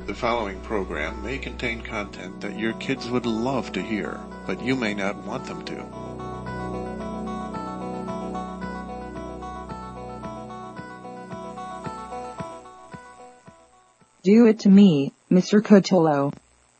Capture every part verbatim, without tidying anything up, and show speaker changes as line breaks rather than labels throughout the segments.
The following program may contain content that your kids would love to hear, but you may not want them to.
Do it to me, Mister Cotolo.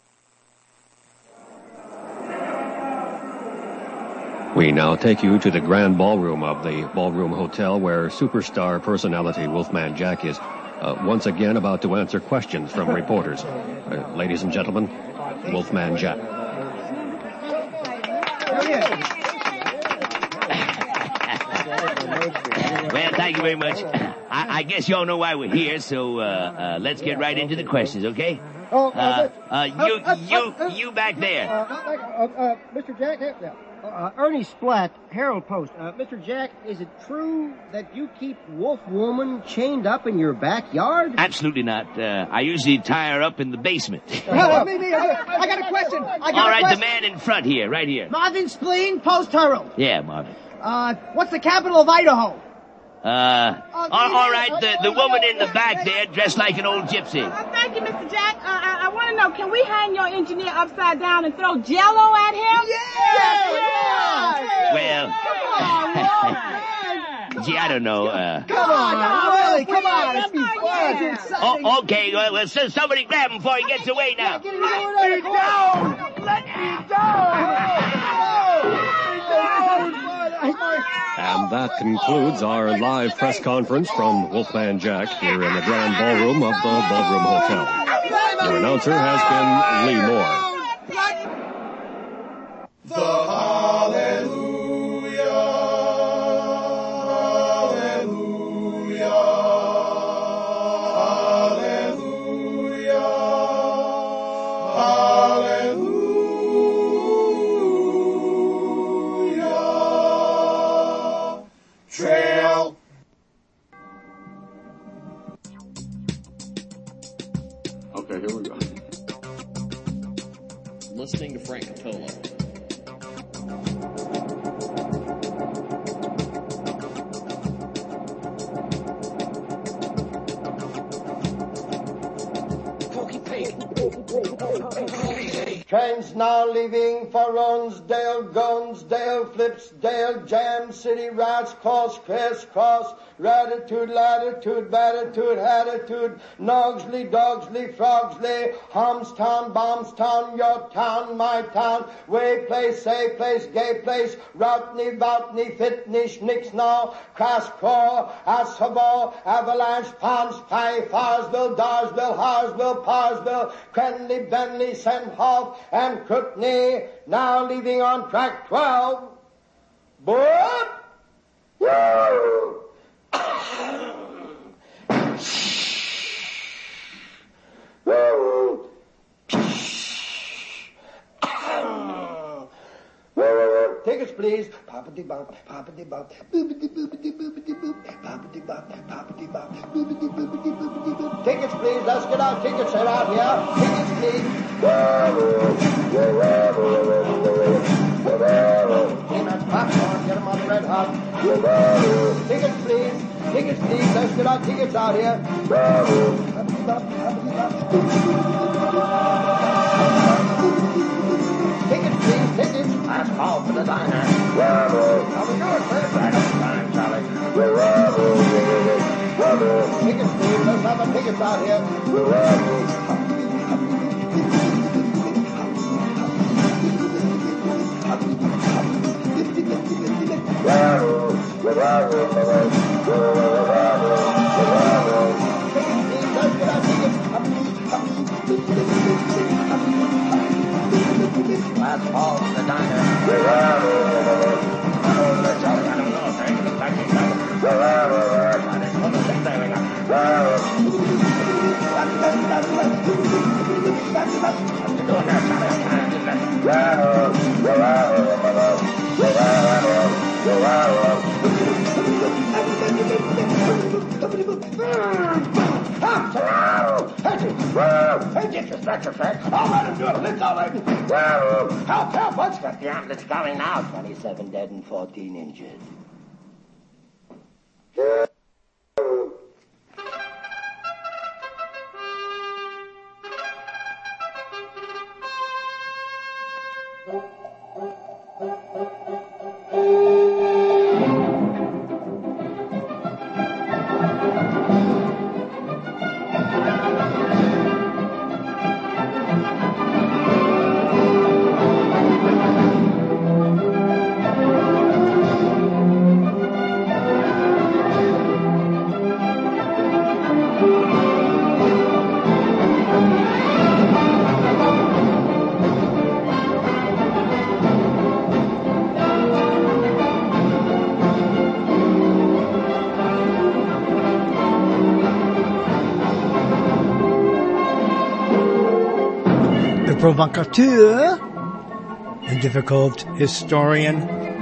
We now take you to the grand ballroom of the Ballroom Hotel, where superstar personality Wolfman Jack is uh, once again about to answer questions from reporters. Uh, ladies and gentlemen, Wolfman Jack.
Well, thank you very much. I, I guess y'all know why we're here, so uh, uh, let's get right into the questions, okay?
Oh,
Uh,
uh,
uh, you, you, you back there.
Uh, uh, uh, Mister Jack, uh, uh, Ernie Splatt, Herald Post. Uh, Mister Jack, is it true that you keep Wolf Woman chained up in your backyard?
Absolutely not. Uh, I usually tie her up in the basement.
Uh, me, me, I, got, I got a question. I got
All
a
right,
question.
the man in front here, right here.
Marvin Spleen, Post Herald.
Yeah, Marvin.
Uh, what's the capital of Idaho?
Uh, all, all right, the, the woman in the back there dressed like an old gypsy.
Uh, thank you, Mister Jack. Uh, I, I want to know, can we hang your engineer upside down and throw Jell-O at him?
Yeah!
Well, gee, I don't know. Uh,
Come on, really, come on. It's fun. It's exciting.
oh, okay, well, well, so somebody grab him before he gets away now.
Let me down! Let me down!
And that concludes our live press conference from Wolfman Jack here in the grand ballroom of the Ballroom Hotel. Your announcer has been Lee Moore.
The Hallelujah, Hallelujah, Hallelujah, Hallelujah. Trail.
Okay, here we go.
Listening to Frank Cotolo.
Trains now leaving for Ronsdale, Gunsdale, Flipsdale, Jam City, Rats Cross, Crisscross, Ratitude, Latitude, Batitude, Attitude, Nogsley, Dogsley, Frogsley, Homstown, Bombstown, your town, my town, Way Place, Say Place, Gay Place, Routney, Boutney, Fitney, Schnicksnaw, Crascraw, Ashabaw, Avalanche, Palms, Pie, Farsville, Darsville, Harsville, Parsville, Crenley, Benley, Senthoff, and Crookney, now leaving on track twelve. But, woo! Woo! Tickets, please. Poppity bop, poppity bop, boopity boopity boopity boop, poppity bop, poppity bop, boopity boopity boopity boop. Tickets, please. Let's get our tickets set out here. Tickets, please. Peanuts, popcorn, get them on the red hot. Tickets, please. Tickets, please. Let's get our tickets out here. Poppity bop, poppity bop. Tickets, please, tickets. Last call for the diner. How we doing, sir? Right on time, Charlie. Tickets, please. Let's have our tickets out here. Last call for the diner. Hey, disrespect, respect. I'll let him do it. Let's all let him. Help, help. What's got the ambulance going now? twenty-seven dead and fourteen injured.
provocateur, a difficult historian,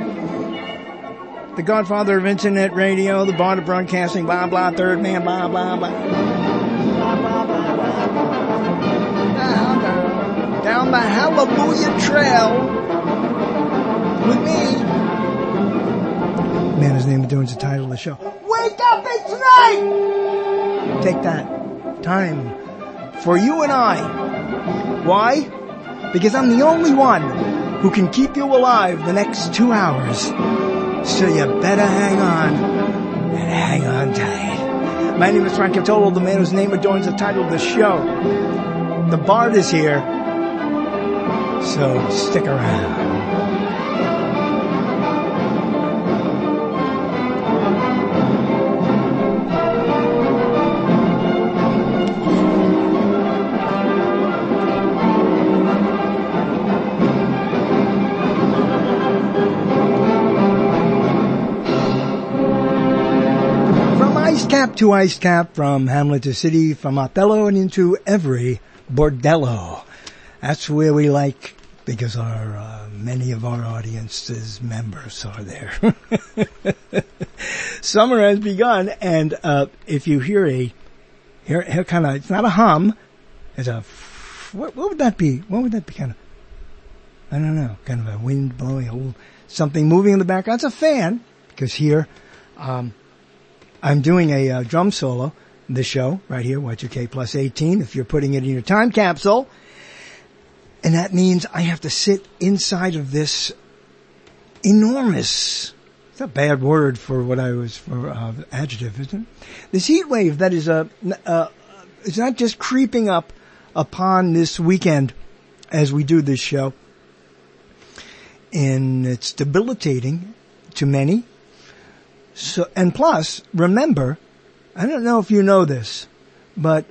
the godfather of internet radio, the bard of broadcasting, blah, blah, third man, blah, blah, blah. Blah, blah, blah, blah, blah. Down, down, down the Hallelujah Trail with me. Man, his name is doing the title of the show. Wake up, it's night! Take that time for you and I. Why? Because I'm the only one who can keep you alive the next two hours. So you better hang on and hang on tight. My name is Frank Cottolo, the man whose name adorns the title of the show. The Bard is here, so stick around. Cap to ice cap, from Hamlet to city, from Othello and into every bordello. That's where we like, because our uh, many of our audience's members are there. Summer has begun, and uh, if you hear a, hear, hear kind of, it's not a hum, it's a, what, what would that be? What would that be? Kind of, I don't know, kind of a wind blowing, a little, something moving in the background. It's a fan, because here, um, I'm doing a uh, drum solo, this show, right here, Y two K plus eighteen, if you're putting it in your time capsule. And that means I have to sit inside of this enormous, it's a bad word for what I was, for uh, adjective, isn't it? This heat wave that is, uh, uh, it's not just creeping up upon this weekend as we do this show. And it's debilitating to many. So, and plus, remember, I don't know if you know this, but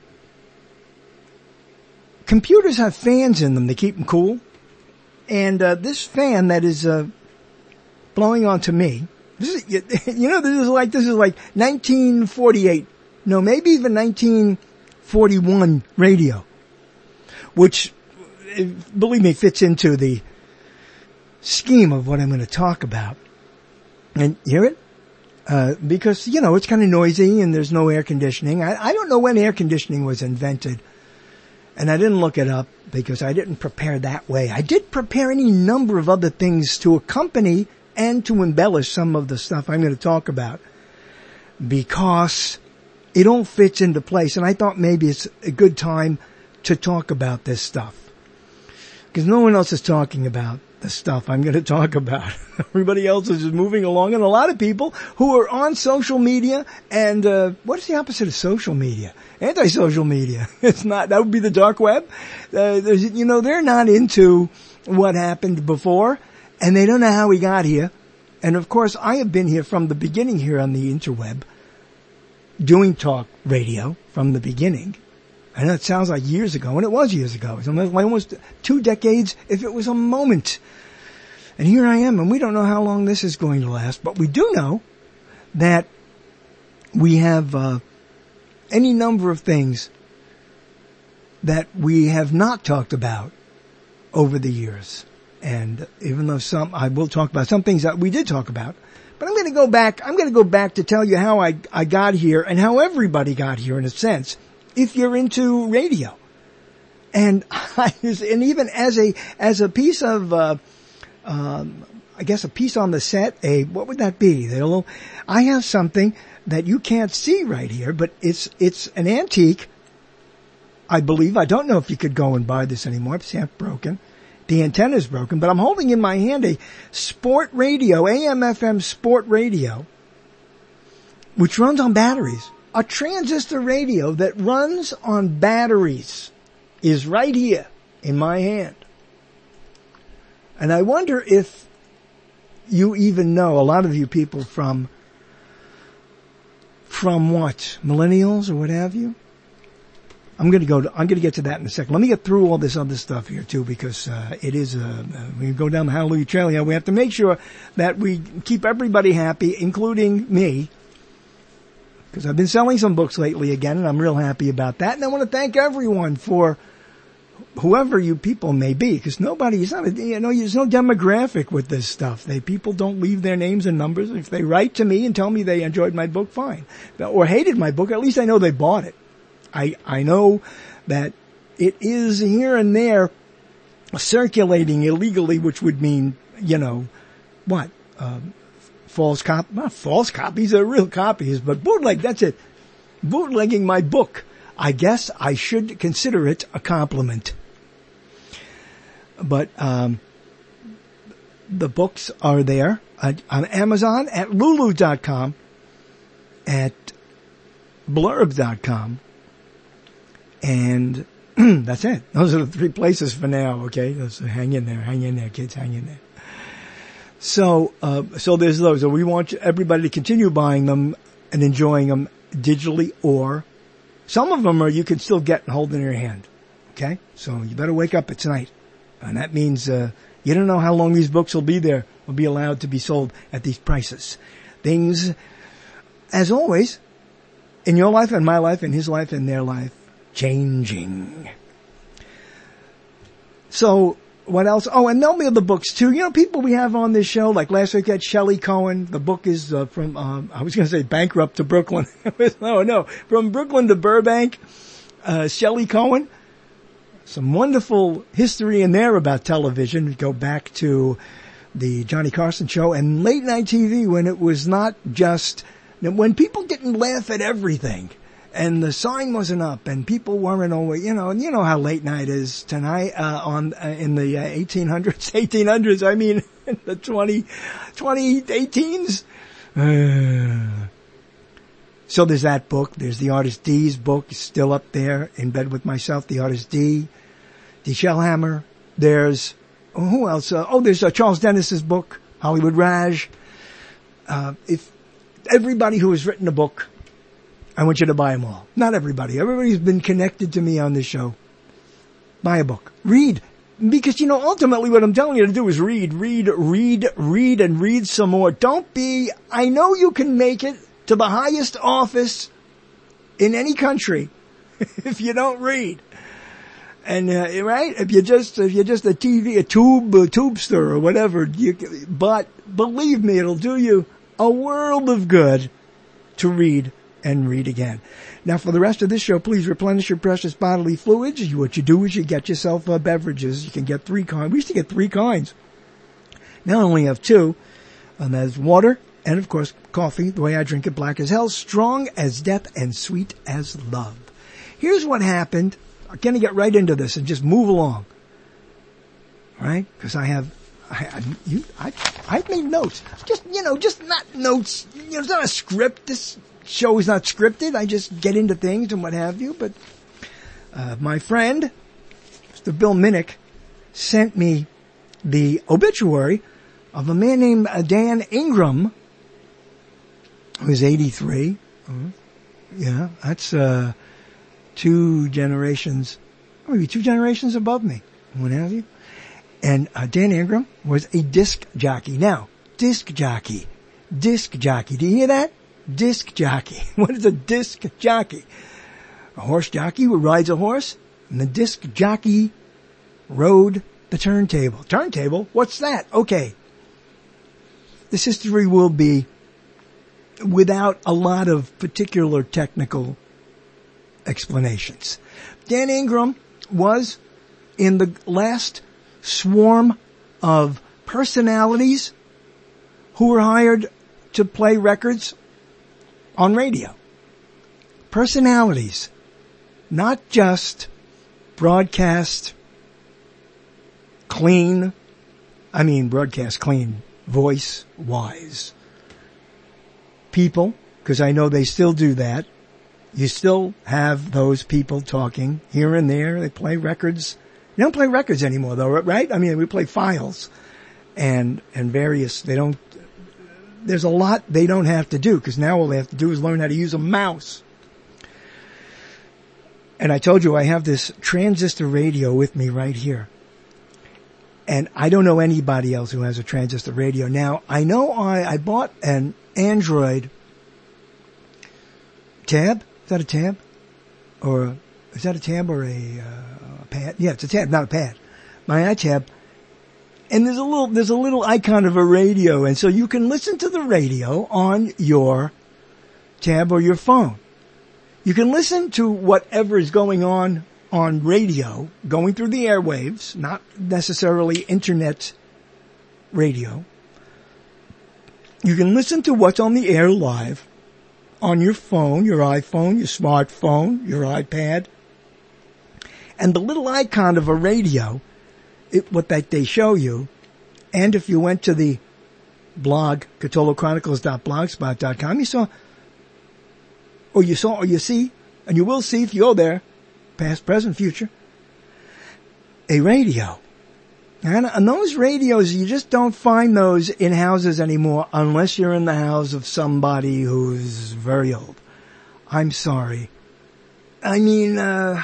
computers have fans in them to keep them cool. And uh, this fan that is uh, blowing onto me, this is, you know, this is like this is like nineteen forty-eight, no, maybe even nineteen forty-one radio, which, believe me, fits into the scheme of what I'm going to talk about. And hear it? Uh, because, you know, it's kind of noisy and there's no air conditioning. I, I don't know when air conditioning was invented. And I didn't look it up because I didn't prepare that way. I did prepare any number of other things to accompany and to embellish some of the stuff I'm going to talk about, because it all fits into place. And I thought maybe it's a good time to talk about this stuff, because no one else is talking about the stuff I'm going to talk about. Everybody else is just moving along, and a lot of people who are on social media, and uh what is the opposite of social media? Anti-social media. It's not, that would be the dark web. Uh, you know, they're not into what happened before, and they don't know how we got here. And of course, I have been here from the beginning here on the interweb, doing talk radio from the beginning. I know it sounds like years ago, and it was years ago. It was almost two decades, if it was a moment. And here I am, and we don't know how long this is going to last, but we do know that we have uh, any number of things that we have not talked about over the years. And even though some, I will talk about some things that we did talk about, but I'm going to go back, I'm going to go back to tell you how I, I got here and how everybody got here in a sense, if you're into radio. And I, and even as a, as a piece of, uh, um, I guess a piece on the set, a, what would that be? Little, I have something that you can't see right here, but it's, it's an antique, I believe. I don't know if you could go and buy this anymore. It's half broken. The antenna's broken, but I'm holding in my hand a sport radio, A M F M sport radio, which runs on batteries. A transistor radio that runs on batteries is right here in my hand. And I wonder if you even know, a lot of you people from, from what, millennials or what have you? I'm going to go to, I'm going to get to that in a second. Let me get through all this other stuff here too, because, uh, it is, uh, we go down the Hallelujah Trail here. We have to make sure that we keep everybody happy, including me, because I've been selling some books lately again, and I'm real happy about that. And I want to thank everyone for whoever you people may be, because nobody, it's not, a, you know, there's no demographic with this stuff. They, people don't leave their names and numbers. If they write to me and tell me they enjoyed my book, fine. Or hated my book, at least I know they bought it. I, I know that it is here and there circulating illegally, which would mean, you know, what? Um, false cop, not false copies, they're real copies, but bootleg, that's it. Bootlegging my book. I guess I should consider it a compliment. But, um, the books are there at, on Amazon, at Lulu dot com, at Blurb dot com, and that's it. Those are the three places for now, okay? Those, hang in there, hang in there, kids, hang in there. So, uh, so there's those. So we want everybody to continue buying them and enjoying them digitally, or some of them are you can still get and hold in your hand. Okay? So you better wake up. It's night. And that means, uh, you don't know how long these books will be there, will be allowed to be sold at these prices. Things, as always, in your life and my life and his life and their life, changing. So, what else? Oh, and there'll be other books too. You know, people we have on this show, like last week had Shelley Cohen. The book is uh, from, um, I was going to say Bankrupt to Brooklyn. no, no. From Brooklyn to Burbank, uh, Shelley Cohen. Some wonderful history in there about television. We go back to the Johnny Carson show and late night T V when it was not just, when people didn't laugh at everything. And the sign wasn't up, and people weren't always, you know, and you know how late night is tonight, uh, on, uh, in the uh, eighteen hundreds, eighteen hundreds, I mean, in the twenty, twenty eighteens. Uh, so there's that book. There's the Artist D's book, it's still up there, In Bed with Myself, the Artist D. D. Shellhammer. There's, oh, who else? Uh, oh, there's uh, Charles Dennis's book, Hollywood Raj. Uh, if everybody who has written a book, I want you to buy them all. Not everybody. Everybody's been connected to me on this show. Buy a book. Read. Because, you know, ultimately what I'm telling you to do is read, read, read, read, and read some more. Don't be, I know you can make it to the highest office in any country if you don't read. And, uh, right? If you're just, if you're just a T V, a tube, a tubester or whatever, you, but believe me, it'll do you a world of good to read and read again. Now, for the rest of this show, please replenish your precious bodily fluids. What you do is you get yourself uh, beverages. You can get three kinds. We used to get three kinds. Now I only have two. And that's water and, of course, coffee. The way I drink it, black as hell, strong as death, and sweet as love. Here's what happened. I'm going to get right into this and just move along. All right? Because I have... I, I, you, I, I've made notes. Just, you know, just not notes. You know, it's not a script. This show is not scripted. I just get into things and what have you. But uh, my friend, Mister Bill Minnick, sent me the obituary of a man named uh, Dan Ingram, who's eighty-three. Mm-hmm. Yeah, that's uh, two generations, maybe two generations above me. What have you? And uh, Dan Ingram was a disc jockey. Now, disc jockey, disc jockey. Do you hear that? Disc jockey. What is a disc jockey? A horse jockey who rides a horse, and the disc jockey rode the turntable. Turntable? What's that? Okay. This history will be without a lot of particular technical explanations. Dan Ingram was in the last swarm of personalities who were hired to play records on radio. Personalities, not just broadcast clean, I mean broadcast clean, voice-wise people, because I know they still do that. You still have those people talking here and there. They play records. They don't play records anymore, though, right? I mean, we play files and and various. They don't. There's a lot they don't have to do, because now all they have to do is learn how to use a mouse. And I told you I have this transistor radio with me right here. And I don't know anybody else who has a transistor radio. Now, I know I, I bought an Android tab. Is that a tab? Or a, is that a tab or a, uh, pad? Yeah, it's a tab, not a pad. My iTab. And there's a little, there's a little icon of a radio. And so you can listen to the radio on your tab or your phone. You can listen to whatever is going on on radio, going through the airwaves, not necessarily internet radio. You can listen to what's on the air live on your phone, your iPhone, your smartphone, your iPad. And the little icon of a radio, it, what that they show you, and if you went to the blog, Cotolo Chronicles dot blogspot dot com, you saw, or you saw, or you see, and you will see if you go there, past, present, future, a radio. And, and those radios, you just don't find those in houses anymore unless you're in the house of somebody who's very old. I'm sorry. I mean, uh,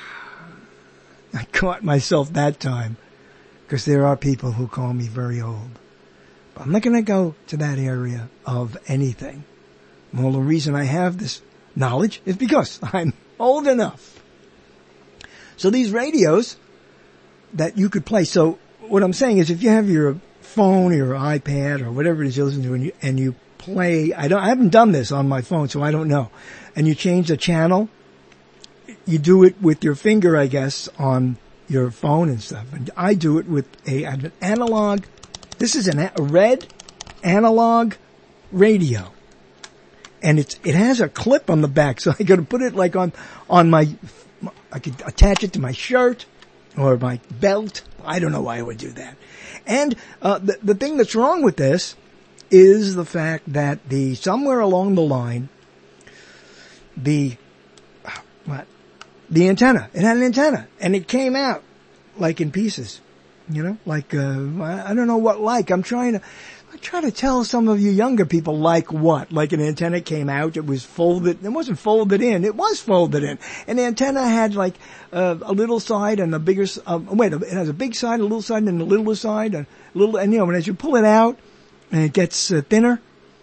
I caught myself that time because there are people who call me very old. But I'm not going to go to that area of anything. Well, the reason I have this knowledge is because I'm old enough. So these radios that you could play. So what I'm saying is if you have your phone or your iPad or whatever it is you listen to and you, and you play, I don't, I haven't done this on my phone, so I don't know. And you change the channel, you do it with your finger, I guess, on your phone and stuff. And I do it with a, an analog, this is an, a red analog radio. And it's, it has a clip on the back, so I gotta put it like on, on my, I could attach it to my shirt or my belt. I don't know why I would do that. And, uh, the, the thing that's wrong with this is the fact that the, somewhere along the line, the, what? The antenna. It had an antenna and it came out like in pieces, you know, like, uh, I, I don't know what like. I'm trying to, I try to tell some of you younger people like what? Like an antenna came out, it was folded, it wasn't folded in, it was folded in. An antenna had like uh, a little side and a bigger, uh, wait, it has a big side, a little side, and a littler side, and a little, and you know, and as you pull it out, and it gets uh, thinner.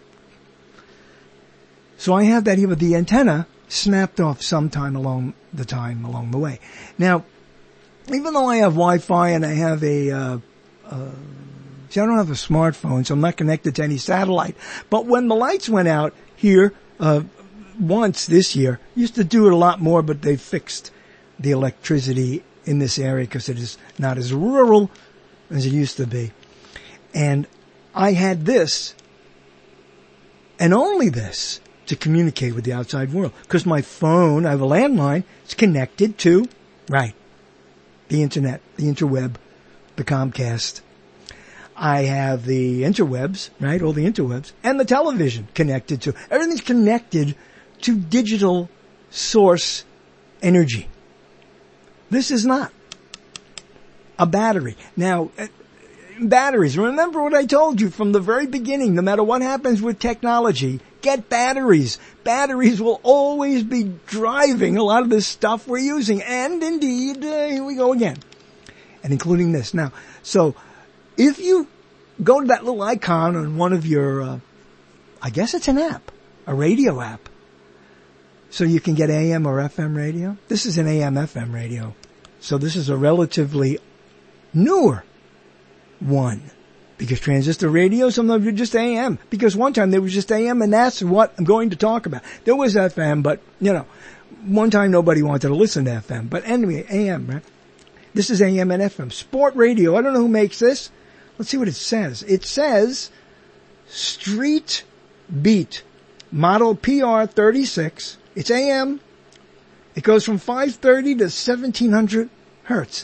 So I have that here with the antenna snapped off sometime along the time along the way. Now, even though I have Wi-Fi and I have a, uh, uh, see, I don't have a smartphone, so I'm not connected to any satellite. But when the lights went out here, uh, once this year, used to do it a lot more, but they fixed the electricity in this area because it is not as rural as it used to be. And I had this, and only this, to communicate with the outside world. Because my phone, I have a landline, it's connected to, right, the internet, the interweb, the Comcast. I have the interwebs, right, all the interwebs, and the television connected to. Everything's connected to digital source energy. This is not a battery. Now, batteries, remember what I told you from the very beginning, no matter what happens with technology, get batteries. Batteries will always be driving a lot of this stuff we're using. And indeed, uh, here we go again. And including this. Now, so, if you go to that little icon on one of your, uh, I guess it's an app, a radio app, so you can get A M or F M radio. This is an A M F M radio. So this is a relatively newer one. Because transistor radio, some of them are just A M. Because one time they were just A M, and that's what I'm going to talk about. There was F M, but, you know, one time nobody wanted to listen to F M. But anyway, A M, right? This is A M and F M. Sport radio, I don't know who makes this. Let's see what it says. It says Street Beat, model P R thirty-six. It's A M. It goes from five thirty to seventeen hundred hertz.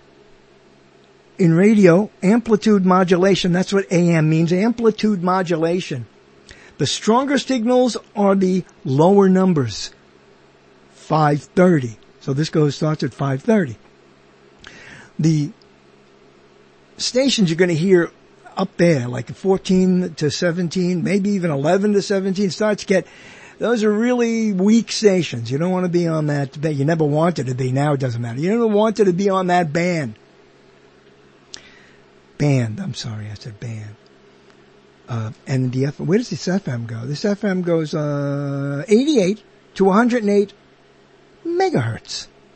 In radio, amplitude modulation, that's what A M means, amplitude modulation. The stronger signals are the lower numbers, five thirty. So this goes, starts at five thirty. The stations you're going to hear up there, like fourteen to seventeen, maybe even eleven to seventeen, starts to get, those are really weak stations. You don't want to be on that, you never wanted to be, now it doesn't matter. You never wanted to be on that band. Band, I'm sorry, I said band. Uh, and the F, where does this F M go? This F M goes, uh, eighty-eight to one hundred eight megahertz.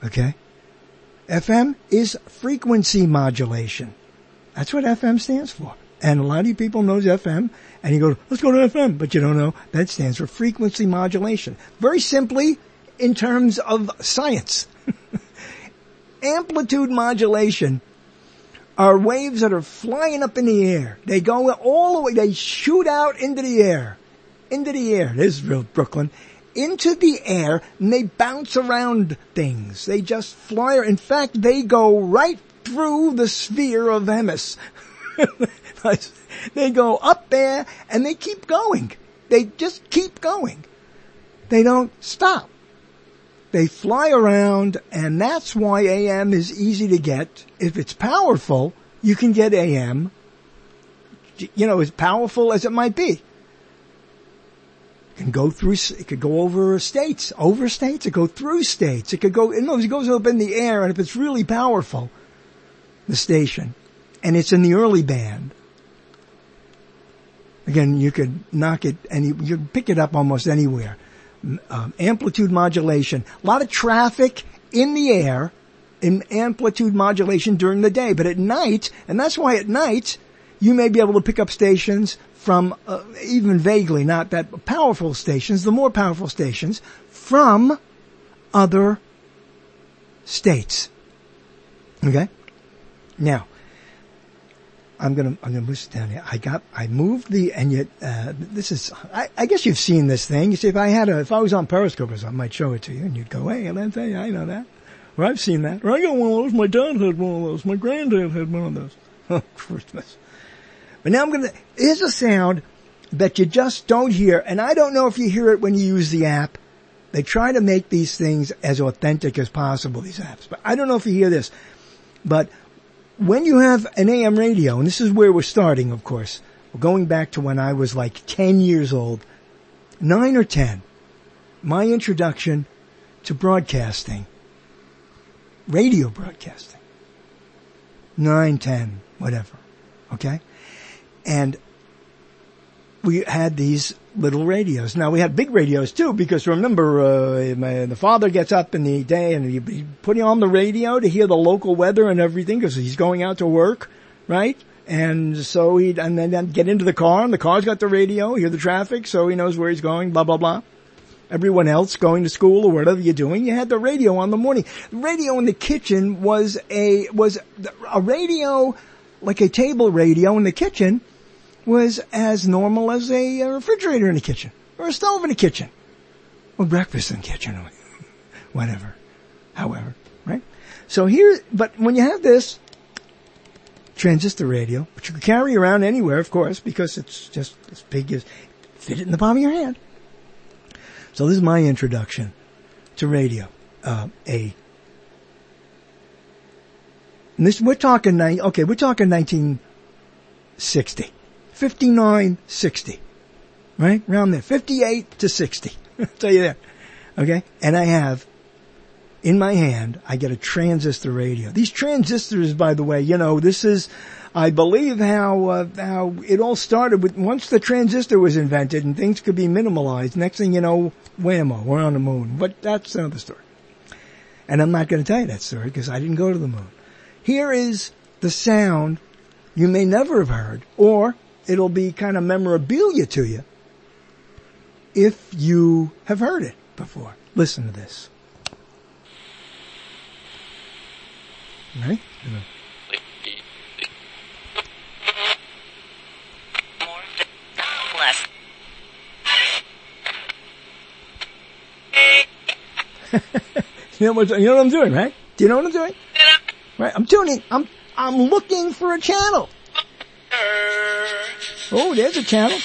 Okay? F M is frequency modulation. That's what F M stands for. And a lot of you people knows F M, and you go, let's go to F M, but you don't know that stands for frequency modulation. Very simply, in terms of science. Amplitude modulation are waves that are flying up in the air. They go all the way, they shoot out into the air. Into the air. This is real Brooklyn. Into the air, and they bounce around things. They just fly. In fact, they go right through the sphere of Hermes. They go up there, and they keep going. They just keep going. They don't stop. They fly around, and that's why A M is easy to get. If it's powerful, you can get A M, you know, as powerful as it might be. It can go through, it could go over states, over states, it could go through states, it could go, no, it goes up in the air, and if it's really powerful, the station, and it's in the early band, again, you could knock it, and you, you can pick it up almost anywhere. Um, amplitude modulation, a lot of traffic in the air, in amplitude modulation during the day, but at night, and that's why at night, you may be able to pick up stations from, uh, even vaguely, not that powerful stations, the more powerful stations, from other states. Okay? Now, I'm gonna, I'm gonna move it down here. I got, I moved the, and yet, uh, this is, I, I guess you've seen this thing. You see, if I had a, if I was on Periscope or something, I might show it to you, and you'd go, hey, let's say, I know that. Or I've seen that. Or I got one of those, my dad had one of those, my granddad had one of those. Oh, Christmas. But now I'm gonna, here's a sound that you just don't hear, and I don't know if you hear it when you use the app. They try to make these things as authentic as possible, these apps. But I don't know if you hear this. But when you have an A M radio, and this is where we're starting, of course, we're going back to when I was like ten years old, nine or ten, my introduction to broadcasting, radio broadcasting, nine, ten, whatever, okay? And we had these little radios. Now, we had big radios, too, because remember, uh, my, the father gets up in the day and he'd be putting on the radio to hear the local weather and everything because he's going out to work, right? And so he'd, and then I'd get into the car, and the car's got the radio, hear the traffic, so he knows where he's going, blah, blah, blah. Everyone else going to school or whatever you're doing, you had the radio on the morning. The radio in the kitchen was a, was a radio, like a table radio in the kitchen, was as normal as a refrigerator in the kitchen, or a stove in the kitchen, or breakfast in the kitchen, or whatever, however, right? So here, but when you have this transistor radio, which you can carry around anywhere, of course, because it's just as big as, fit it in the palm of your hand. So this is my introduction to radio. Uh, a, and this, we're talking, okay, we're talking nineteen sixty. fifty-nine, sixty. Right? Around there. fifty-eight to sixty. I'll tell you that. Okay? And I have, in my hand, I get a transistor radio. These transistors, by the way, you know, this is, I believe how, uh, how it all started with, once the transistor was invented and things could be minimalized, next thing you know, whammo, we're on the moon. But that's another story. And I'm not going to tell you that story because I didn't go to the moon. Here is the sound you may never have heard, or it'll be kind of memorabilia to you if you have heard it before. Listen to this. Right? you know what? You know what I'm doing, right? Do you know what I'm doing? Right? I'm tuning. I'm I'm looking for a channel. Oh, there's a channel.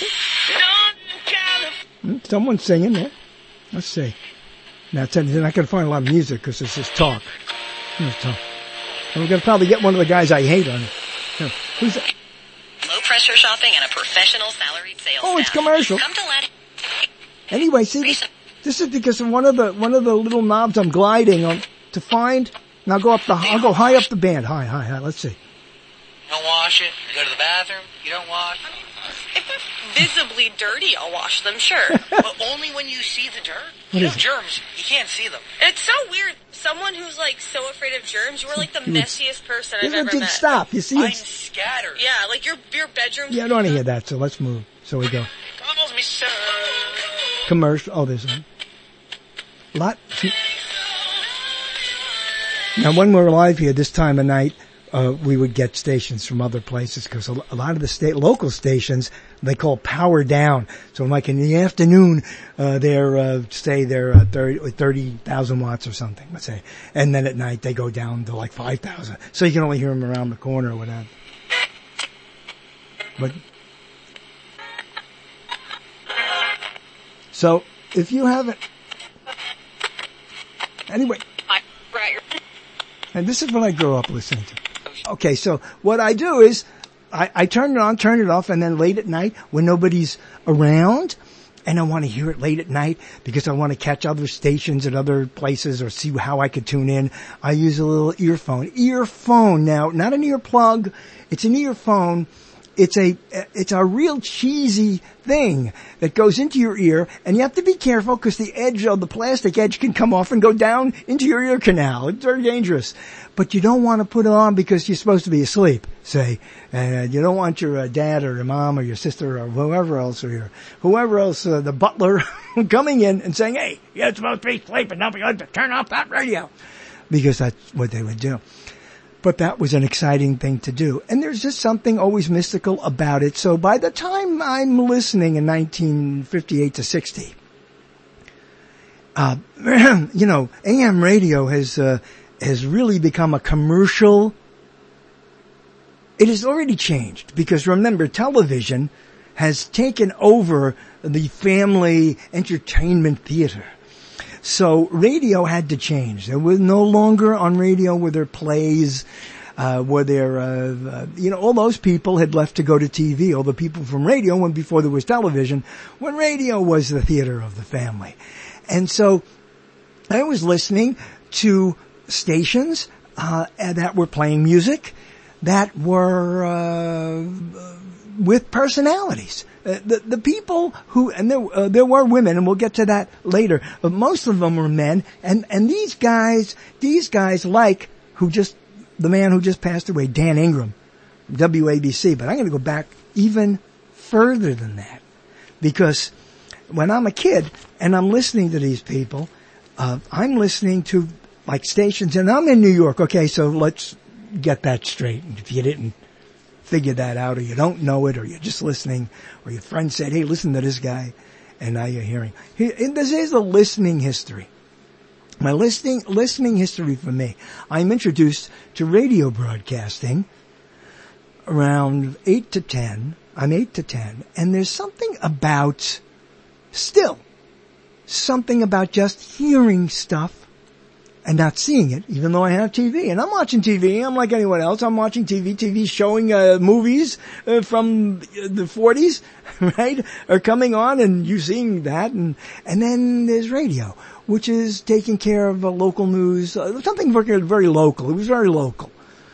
Someone's singing there. Let's see. Now, they're not going to find a lot of music because it's just talk. It's talk. And we're going to probably get one of the guys I hate on it. Who's that?
Low pressure shopping and a professional salaried sales
Oh, it's
staff.
commercial.
Come to Latin.
Anyway, see, this, this is because of one of the one of the little knobs I'm gliding on to find. And I'll go up the, I'll go high up the band. High, high, high. Let's see.
You don't wash it. You go to the bathroom. You don't wash.
If they're visibly dirty, I'll wash them, sure.
But only when you see the dirt. You have germs. You can't see them.
It's so weird. Someone who's like so afraid of germs, you are like the messiest person I've ever met.
Stop. You see,
I'm
it's...
scattered.
Yeah, like your your bedroom.
Yeah, I don't want to hear that, so let's move. So we go.
Calls me sir.
Commercial. Oh, there's one. Lot. Now, when we're live here this time of night, uh, we would get stations from other places because a, a lot of the state local stations they call power down. So, like in the afternoon, uh, they're uh, say they're uh, thirty thousand watts or something. Let's say, and then at night they go down to like five thousand. So you can only hear them around the corner or whatever. But so if you haven't, anyway. And this is what I grew up listening to. Okay, so what I do is I, I turn it on, turn it off, and then late at night when nobody's around, and I want to hear it late at night because I want to catch other stations at other places or see how I could tune in, I use a little earphone. Earphone now, not an earplug, it's an earphone. It's a, it's a real cheesy thing that goes into your ear, and you have to be careful because the edge of the plastic edge can come off and go down into your ear canal. It's very dangerous. But you don't want to put it on because you're supposed to be asleep, say. And you don't want your uh, dad or your mom or your sister or whoever else or your, whoever else, uh, the butler coming in and saying, hey, you're supposed to be sleeping, don't be good to turn off that radio. Because that's what they would do. But that was an exciting thing to do. And there's just something always mystical about it. So by the time I'm listening in nineteen fifty-eight to sixty, uh, you know, A M radio has, uh, has really become a commercial. It has already changed because remember, television has taken over the family entertainment theater. So radio had to change. There was no longer on radio were there plays, uh, were there, uh, uh, you know, all those people had left to go to T V. All the people from radio, when before there was television, when radio was the theater of the family. And so I was listening to stations, uh, that were playing music that were, uh, with personalities. Uh, the, the people who, and there, uh, there were women, and we'll get to that later, but most of them were men, and, and these guys, these guys like, who just, the man who just passed away, Dan Ingram, W A B C, but I'm gonna go back even further than that, because when I'm a kid, and I'm listening to these people, uh, I'm listening to, like, stations, and I'm in New York, okay, so let's get that straight, if you didn't figure that out, or you don't know it, or you're just listening, or your friend said, hey, listen to this guy, and now you're hearing. Here, and this is a listening history. My listening, listening history for me. I'm introduced to radio broadcasting around eight to ten. I'm eight to ten, and there's something about, still, something about just hearing stuff and not seeing it, even though I have T V. And I'm watching T V. I'm like anyone else. I'm watching T V. T V showing uh, movies uh, from the forties, right? Are coming on, and you're seeing that. And and then there's radio, which is taking care of uh, local news, uh, something very, very local. It was very local.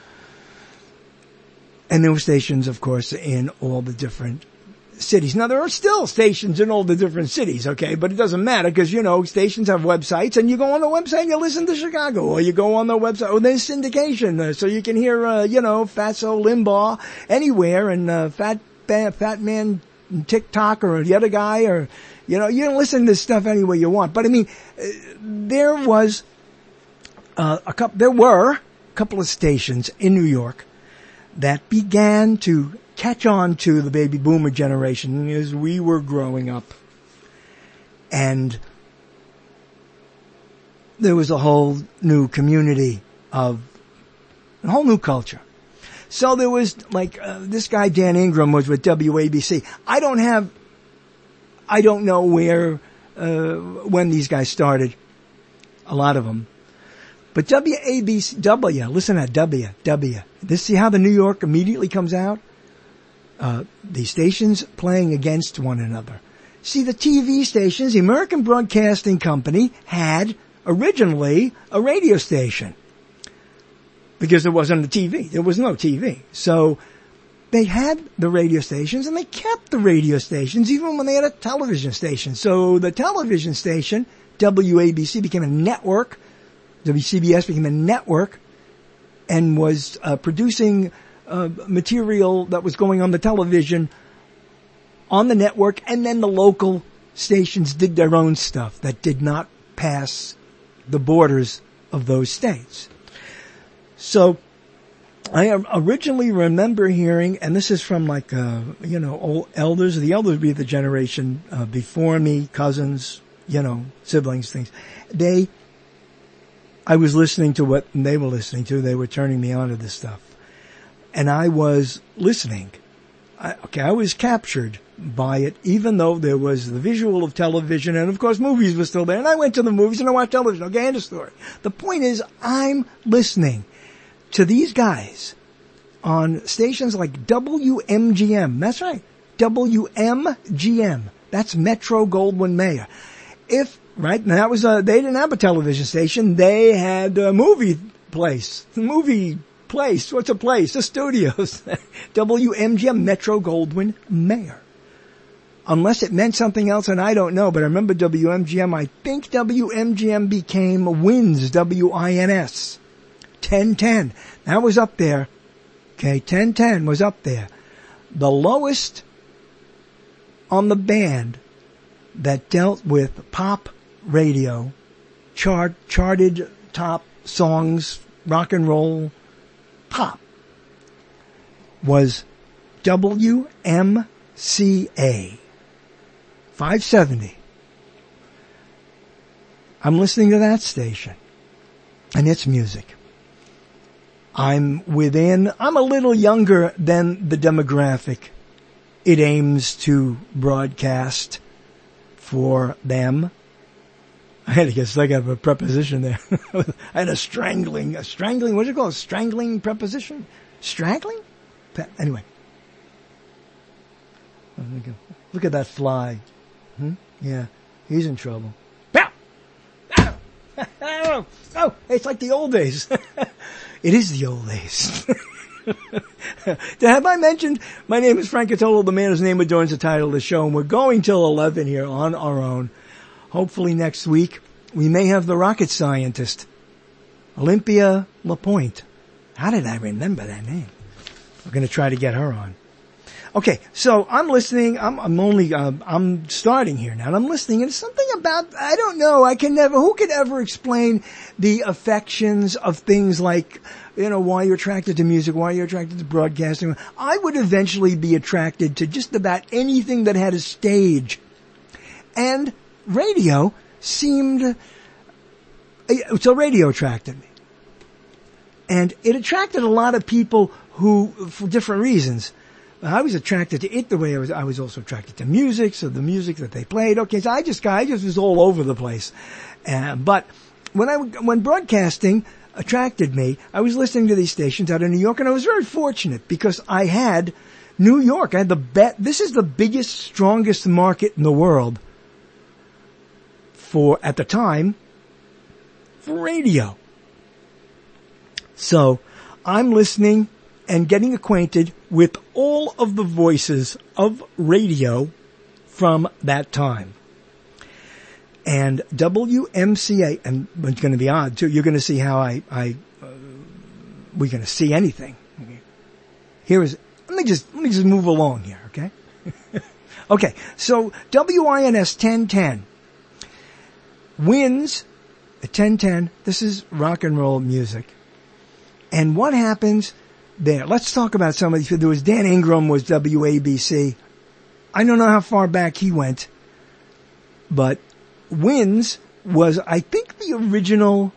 And there were stations, of course, in all the different cities. Now, there are still stations in all the different cities, okay, but it doesn't matter because, you know, stations have websites, and you go on the website and you listen to Chicago, or you go on the website, or there's syndication, uh, so you can hear, uh, you know, Fatso Limbaugh anywhere, and uh, Fat Fat Man TikTok, or the other guy, or, you know, you can listen to this stuff anywhere you want. But I mean, uh, there was uh, a couple, there were a couple of stations in New York that began to catch on to the baby boomer generation as we were growing up. And there was a whole new community of, a whole new culture. So there was, like, uh, this guy Dan Ingram was with W A B C. I don't have, I don't know where, uh, when these guys started. A lot of them. But W A B C, W, listen to that, W, W. This, see how the New York immediately comes out? Uh, the stations playing against one another. See, the T V stations, the American Broadcasting Company had originally a radio station. Because there wasn't a T V. There was no T V. So they had the radio stations and they kept the radio stations even when they had a television station. So the television station, W A B C, became a network. W C B S became a network and was uh, producing uh, material that was going on the television on the network, and then the local stations did their own stuff that did not pass the borders of those states. So I originally remember hearing, and this is from like, uh, you know, old elders. The elders would be the generation uh, before me, cousins, you know, siblings, things. They, I was listening to what they were listening to. They were turning me on to this stuff. And I was listening. I, okay, I was captured by it, even though there was the visual of television, and of course movies were still there. And I went to the movies and I watched television. Okay, end of story. The point is, I'm listening to these guys on stations like W M G M. That's right. W M G M. That's Metro Goldwyn Mayer. If, right, and that was, uh, they didn't have a television station. They had a movie place. Movie place. What's a place? The studios. W M G M, Metro Goldwyn Mayer. Unless it meant something else, and I don't know, but I remember W M G M. I think W M G M became WINS, W I N S. ten ten. That was up there. Okay, ten ten was up there. The lowest on the band that dealt with pop radio, chart, charted top songs, rock and roll, pop, was W M C A. five seventy. I'm listening to that station, and it's music. I'm within, I'm a little younger than the demographic it aims to broadcast for them. I had to get stuck out of a preposition there. I had a strangling, a strangling, what do you call it? A strangling preposition? Strangling? Anyway. Look at that fly. Hmm? Yeah, he's in trouble. Pow! Oh, oh, it's like the old days. It is the old days. Have I mentioned, my name is Frank Cottolo, the man whose name adorns the title of the show, and we're going till eleven here on our own. Hopefully next week, we may have the rocket scientist, Olympia LaPointe. How did I remember that name? We're going to try to get her on. Okay, so I'm listening, I'm, I'm only, uh, I'm starting here now, and I'm listening, and it's something about, I don't know, I can never, who could ever explain the affections of things like, you know, why you're attracted to music, why you're attracted to broadcasting. I would eventually be attracted to just about anything that had a stage. And radio seemed, so radio attracted me. And it attracted a lot of people who, for different reasons. I was attracted to it the way I was, I was also attracted to music, so the music that they played. Okay, so I just, I just was all over the place. Uh, but when I, when broadcasting attracted me, I was listening to these stations out of New York, and I was very fortunate because I had New York. I had the bet, this is the biggest, strongest market in the world for, at the time, for radio. So, I'm listening and getting acquainted with all of the voices of radio from that time. And W M C A, and it's going to be odd too, you're going to see how I, I, uh, we're going to see anything. Here is, let me just, let me just move along here, okay? Okay, so W I N S ten ten wins at ten ten. This is rock and roll music. And what happens there? Let's talk about some of these. There was Dan Ingram was W A B C. I don't know how far back he went, but WINS was, I think, the original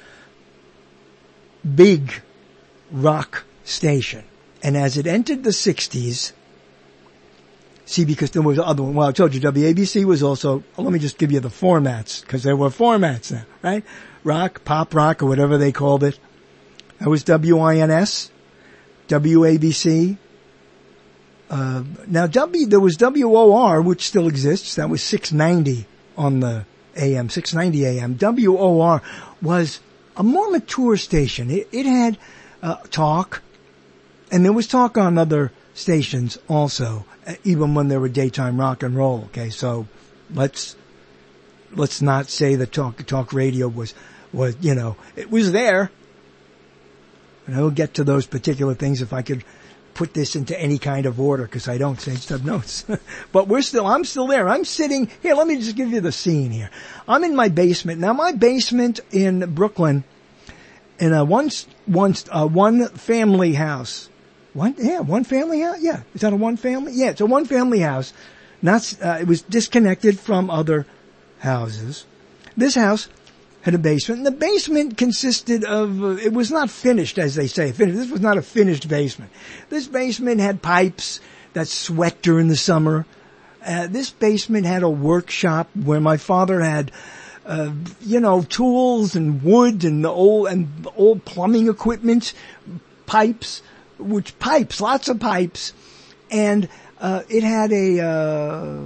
big rock station. And as it entered the sixties, see, because there was other one. Well, I told you W A B C was also, oh, let me just give you the formats, because there were formats now, right? Rock, pop rock, or whatever they called it. That was W I N S. W A B C. Uh, now W, there was W O R, which still exists. That was six ninety on the A M, six ninety A M. W O R was a more mature station. It, it had, uh, talk, and there was talk on other stations also, uh, even when there were daytime rock and roll. Okay, so let's let's not say that talk talk radio was was you know it was there. And I'll get to those particular things if I could put this into any kind of order, because I don't say stuff notes. But we're still, I'm still there. I'm sitting here. Let me just give you the scene here. I'm in my basement. Now my basement in Brooklyn, in a one, one, uh, one family house. One, yeah, one family house? Yeah. Is that a one family? Yeah, it's a one family house. Not, uh, it was disconnected from other houses. This house had a basement, and the basement consisted of, uh, it was not finished, as they say. Finished. This was not a finished basement. This basement had pipes that sweat during the summer. Uh, this basement had a workshop where my father had, uh, you know, tools and wood and old, and old plumbing equipment, pipes, which pipes, lots of pipes. And, uh, it had a, uh,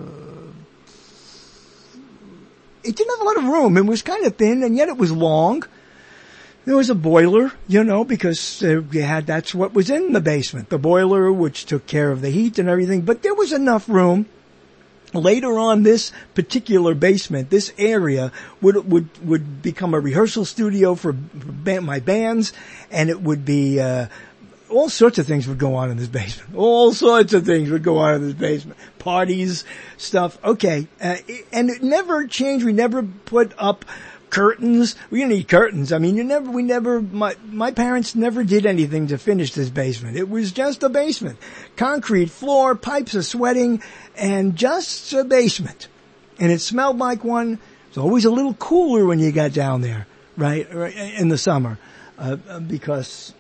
it didn't have a lot of room. It was kind of thin, and yet it was long. There was a boiler, you know, because uh, you had, that's what was in the basement. The boiler, which took care of the heat and everything. But there was enough room. Later on, this particular basement, this area, would would would become a rehearsal studio for my bands, and it would be uh all sorts of things would go on in this basement. All sorts of things would go on in this basement. Parties, stuff. Okay. Uh, and it never changed. We never put up curtains. We didn't need curtains. I mean, you never, we never, my, my parents never did anything to finish this basement. It was just a basement. Concrete floor, pipes are sweating, and just a basement. And it smelled like one. It was always a little cooler when you got down there, right? In the summer. Uh, because,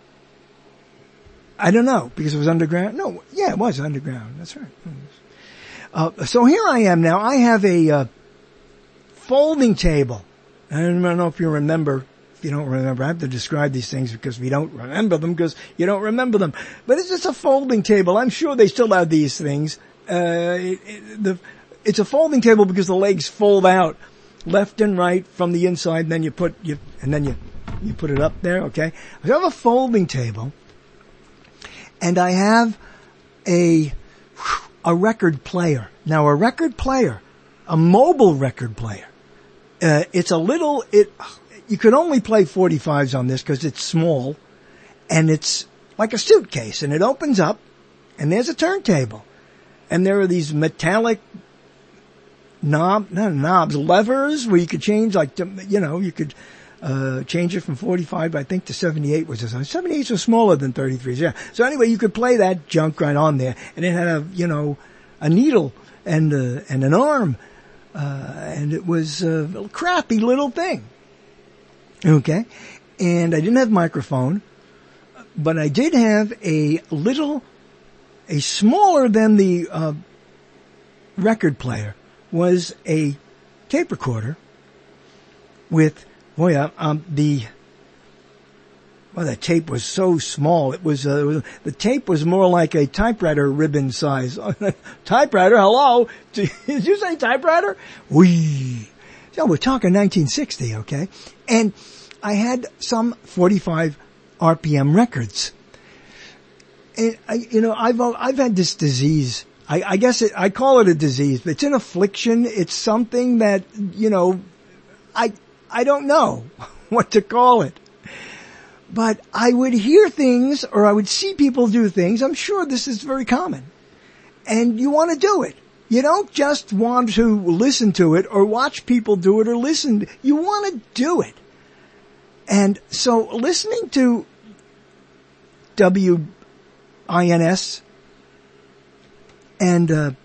I don't know, because it was underground. No, yeah, it was underground. That's right. Uh, so here I am now. I have a uh, folding table. I don't know if you remember. If you don't remember, I have to describe these things because we don't remember them because you don't remember them. But it's just a folding table. I'm sure they still have these things. Uh, it, it, the, it's a folding table because the legs fold out left and right from the inside, and then you put you and then you you put it up there. Okay, I have a folding table. And I have a, a record player. Now a record player, a mobile record player, uh, it's a little, it, you could only play forty-fives on this because it's small and it's like a suitcase, and it opens up and there's a turntable and there are these metallic knob, not knobs, levers where you could change, like, you know, you could, Uh, change it from forty-five, I think, to seventy-eight was the size. seventy-eights are smaller than thirty-threes, yeah. So anyway, you could play that junk right on there. And it had a, you know, a needle and, uh, and an arm. Uh, and it was a crappy little thing. Okay. And I didn't have microphone, but I did have a little, a smaller than the, uh, record player was a tape recorder with, Oh yeah, um, the, well, the tape was so small. It was, uh, it was, the tape was more like a typewriter ribbon size. Typewriter, hello? Did you say typewriter? Wee. So we're talking nineteen sixty, okay? And I had some forty-five R P M records. And I, you know, I've, I've had this disease. I, I guess it, I call it a disease, but it's an affliction. It's something that, you know, I, I don't know what to call it. But I would hear things or I would see people do things. I'm sure this is very common. And you want to do it. You don't just want to listen to it or watch people do it or listen. You want to do it. And so listening to W I N S and uh,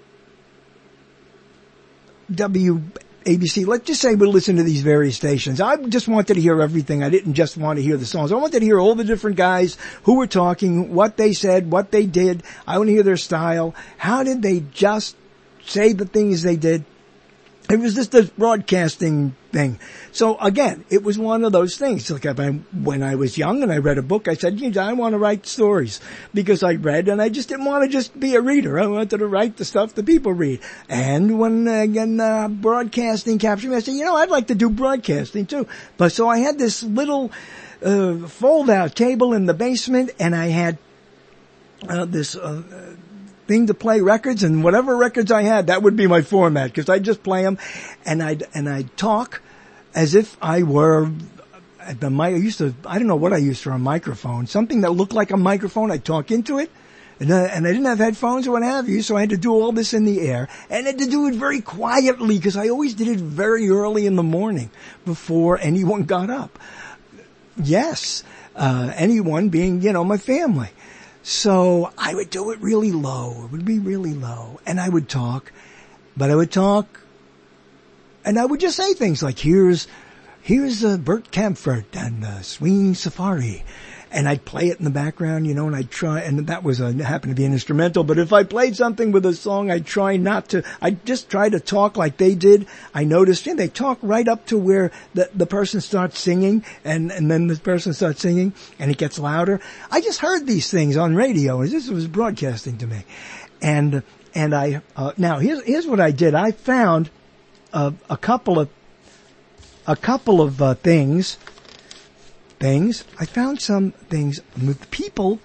W A B C, let's just say we listen to these various stations. I just wanted to hear everything. I didn't just want to hear the songs. I wanted to hear all the different guys who were talking, what they said, what they did. I want to hear their style. How did they just say the things they did? It was just a broadcasting thing. So again, it was one of those things. Like when I was young and I read a book, I said, I want to write stories because I read and I just didn't want to just be a reader. I wanted to write the stuff that people read. And when, again, uh, broadcasting captured me, I said, you know, I'd like to do broadcasting too. But so I had this little, uh, fold out table in the basement and I had uh, this uh, thing to play records, and whatever records I had, that would be my format, because I'd just play them, and I'd and I'd talk as if I were at the mic. I used to, I don't know what I used for a microphone, something that looked like a microphone. I'd talk into it. And, uh, and I didn't have headphones or what have you, so I had to do all this in the air. And I had to do it very quietly, because I always did it very early in the morning before anyone got up. Yes, uh, anyone being, you know, my family. So I would do it really low. It would be really low. And I would talk, but I would talk, and I would just say things like, here's, here's uh, Bert Kaempfert and uh, Swinging Safari. And I'd play it in the background, you know, and I'd try, and that was a, happened to be an instrumental, but if I played something with a song, I'd try not to, I'd just try to talk like they did. I noticed, yeah, they talk right up to where the, the person starts singing, and, and then the person starts singing, and it gets louder. I just heard these things on radio, as this was broadcasting to me. And, and I, uh, now here's, here's what I did. I found a, a couple of, a couple of, uh, things, Things. I found some things with people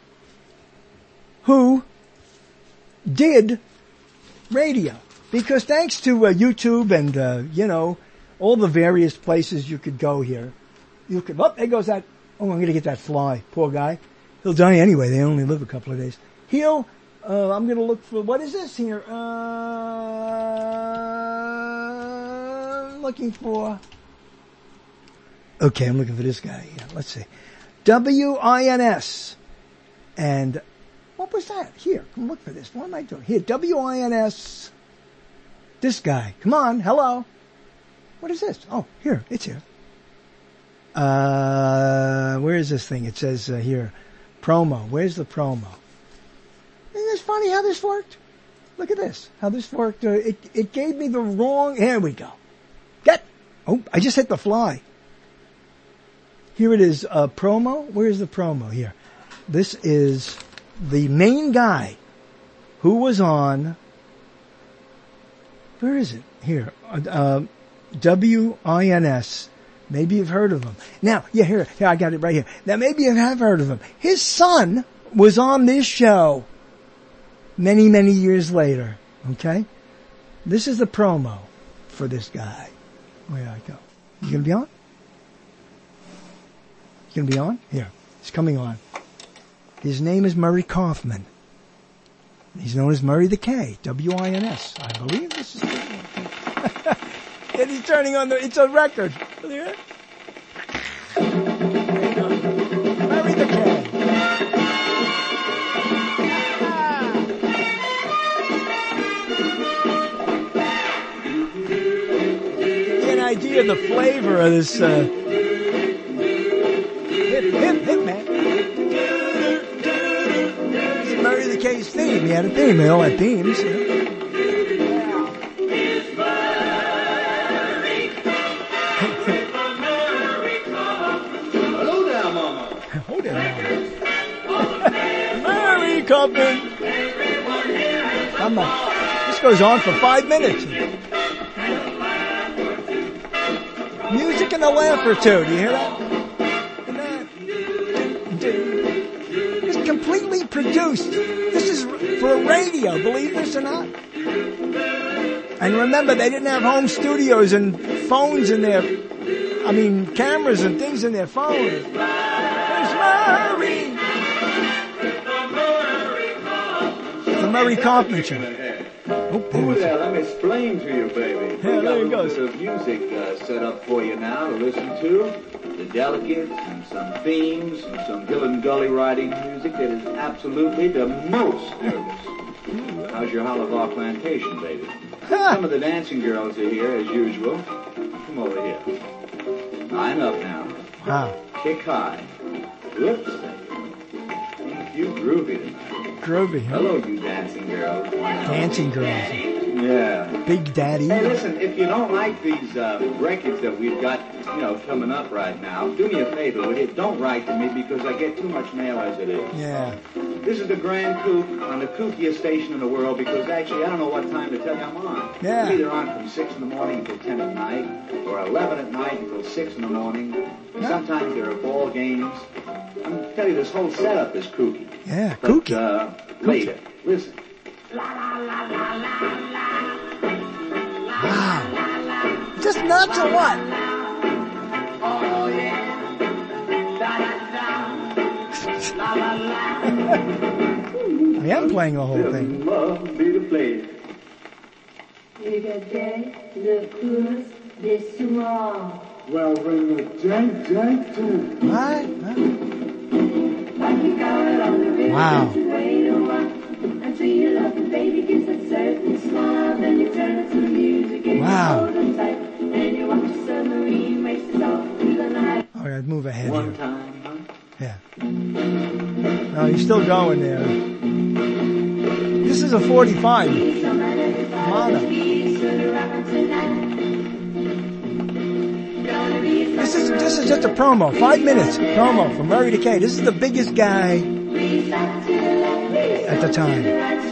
who did radio. Because thanks to uh, YouTube and, uh, you know, all the various places you could go here, you could, oh, there goes that, oh, I'm going to get that fly. Poor guy. He'll die anyway. They only live a couple of days. He'll, uh, I'm going to look for, what is this here? Uh, looking for... Okay, I'm looking for this guy. Yeah, let's see. W I N S. And what was that? Here, come look for this. What am I doing? Here, W I N S. This guy. Come on, hello. What is this? Oh, here, it's here. Uh, where is this thing? It says uh, here, promo. Where's the promo? Isn't this funny how this worked? Look at this, how this worked. Uh, it, it gave me the wrong, here we go. Get, oh, I just hit the fly. Here it is, uh, promo. Where's the promo here? This is the main guy who was on, where is it? Here, uh, W I N S. Maybe you've heard of him. Now, yeah, here, here, I got it right here. Now, maybe you have heard of him. His son was on this show many, many years later. Okay? This is the promo for this guy. Where I go? You gonna be on? You gonna be on? Here. He's coming on. His name is Murray Kaufman. He's known as Murray the K. W I N S. I believe this is the and he's turning on the, it's a record. Hear it? Murray the K. Get an idea of the flavor of this, uh, hip, hip, hip, man. This is Murray the K's theme. He had a theme. They all had themes. You know? Kaufman. Come on. This goes on for five minutes. Music and a laugh or two. Do you hear that? It's completely produced. This is for radio, believe this or not. And remember, they didn't have home studios and phones in their, I mean, cameras and things in their phones. There's Murray. The Murray Kaufman Show. Oh,
Over there, let me explain to you, baby.
Yeah, there he goes.
We've got a bit of music uh, set up for you now to listen to. The Delegates and some themes and some Hill and Gully riding music that is absolutely the most nervous. How's your Holiday plantation, baby? Some of the dancing girls are here as usual. Come over here. Line up now.
Wow.
Kick high. Whoops. You groovy tonight.
Groovy, huh?
Hello, you dancing girls.
Dancing girls.
You Yeah.
Big Daddy.
Hey, listen, if you don't like these uh, records that we've got, you know, coming up right now, do me a favor, will you? Don't write to me because I get too much mail as it is.
Yeah.
This is the Grand Kook on the kookiest station in the world because actually I don't know what time to tell you I'm on.
Yeah.
I'm either on from six in the morning until ten at night, or eleven at night until six in the morning. And sometimes there are ball games. I'm going to tell you, this whole setup is kooky.
Yeah,
but,
kooky.
Uh, later. Listen.
Wow. Just nuts or what?
Oh, yeah.
I am playing the whole thing.
Love me to play.
Well, bring the jank jank too.
What? Wow. Wow. All right, move ahead
One
here.
time, huh?
Yeah. No, he's still going there. This is a forty-five. Mono. This is this is just a promo. Five minutes promo from Murray Decay. This is the biggest guy at the time.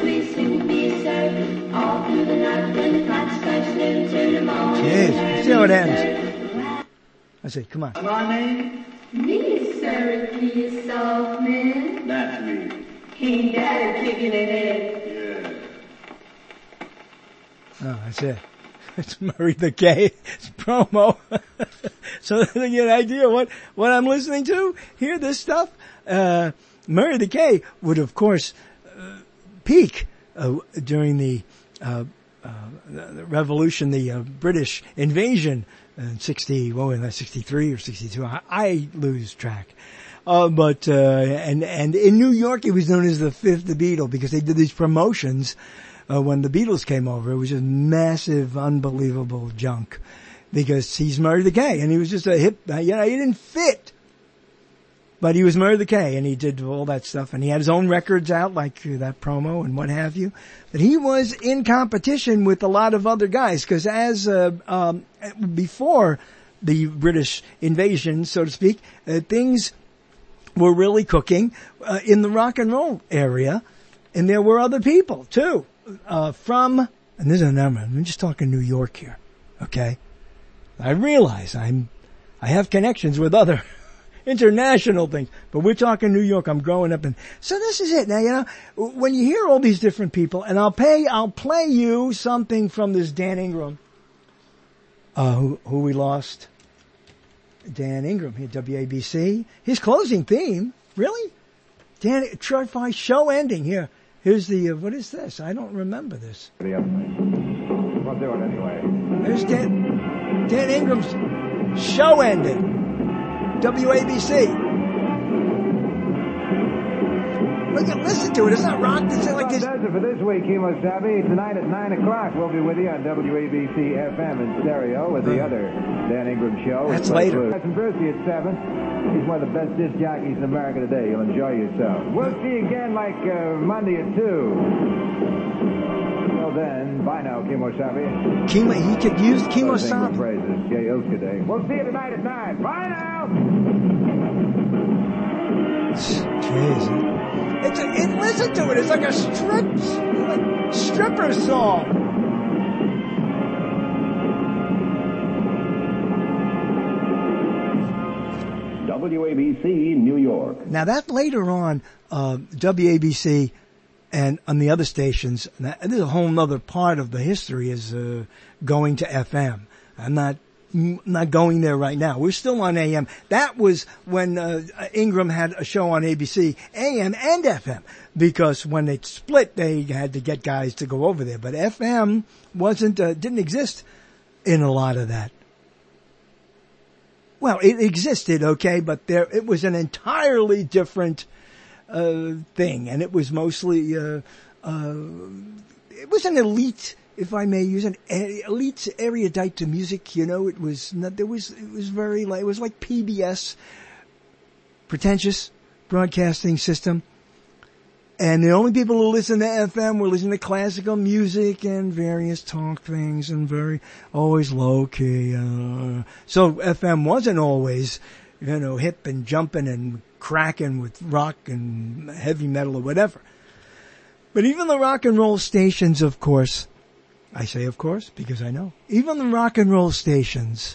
Jeez, let's see how it ends. I say, come on.
My name?
Me, sir, me soft man.
That's me.
King Daddy kicking it in.
Yeah.
Oh, that's it. It's Murray the Gay. It's promo. So they get an idea what, what I'm listening to. Hear this stuff. Uh, Murray the Gay would, of course, uh, peak uh, during the, uh, uh, the revolution, the uh, British invasion in sixty, what was that, sixty-three or sixty-two? I, I lose track. Uh, but, uh, and, and in New York, it was known as the Fifth Beatle because they did these promotions Uh, when the Beatles came over. It was just massive, unbelievable junk because he's Murray the Gay and he was just a hip, you know, he didn't fit, but he was Murray the Gay and he did all that stuff and he had his own records out like uh, that promo and what have you. But he was in competition with a lot of other guys because as, uh, um, before the British invasion, so to speak, uh, things were really cooking, uh, in the rock and roll area and there were other people too. Uh, from, and this is a number, I'm just talking New York here, okay? I realize I'm, I have connections with other international things, but we're talking New York. I'm growing up in, so this is it. Now, you know, when you hear all these different people, and I'll pay, I'll play you something from this Dan Ingram, uh, who, who we lost. Dan Ingram here, W A B C. His closing theme, really? Dan, Tri-Fi show ending here. Here's the, uh, what is this? I don't remember this.
We'll do it anyway.
There's Dan, Dan Ingram's show ending. W A B C. Look at, listen to it. It's not rock. It's like this.
That's it for this week, Kimo Sabi. Tonight at nine o'clock, we'll be with you on W A B C F M in stereo with the other Dan Ingram show.
That's later.
Tyson Brucey at seven. He's one of the best disc jockeys in America today. You'll enjoy yourself. We'll see you again like uh, Monday at two. Till then, bye now, Kimo Sabi.
Kimo, he could use Kimo Sabi.
Phrases. Jay Ilska Day. We'll see you tonight at nine. Bye now.
Jeez. It's a, it, listen to it. It's like a strip, like stripper song.
W A B C, New York.
Now that later on, uh, W A B C and on the other stations, that, this is a whole other part of the history is, uh, going to F M. I'm not, not going there right now. We're still on A M. That was when, uh, Ingram had a show on A B C, A M and F M, because when they split, they had to get guys to go over there. But F M wasn't, uh, didn't exist in a lot of that. Well, it existed, okay, but there, it was an entirely different, uh, thing, and it was mostly, uh, uh, it was an elite, if I may use an elite erudite to music, you know, it was not, there was, it was very like, it was like P B S, pretentious broadcasting system. And the only people who listen to F M were listening to classical music and various talk things and very, always low key. Uh, so F M wasn't always, you know, hip and jumping and cracking with rock and heavy metal or whatever. But even the rock and roll stations, of course, I say of course because I know, even the rock and roll stations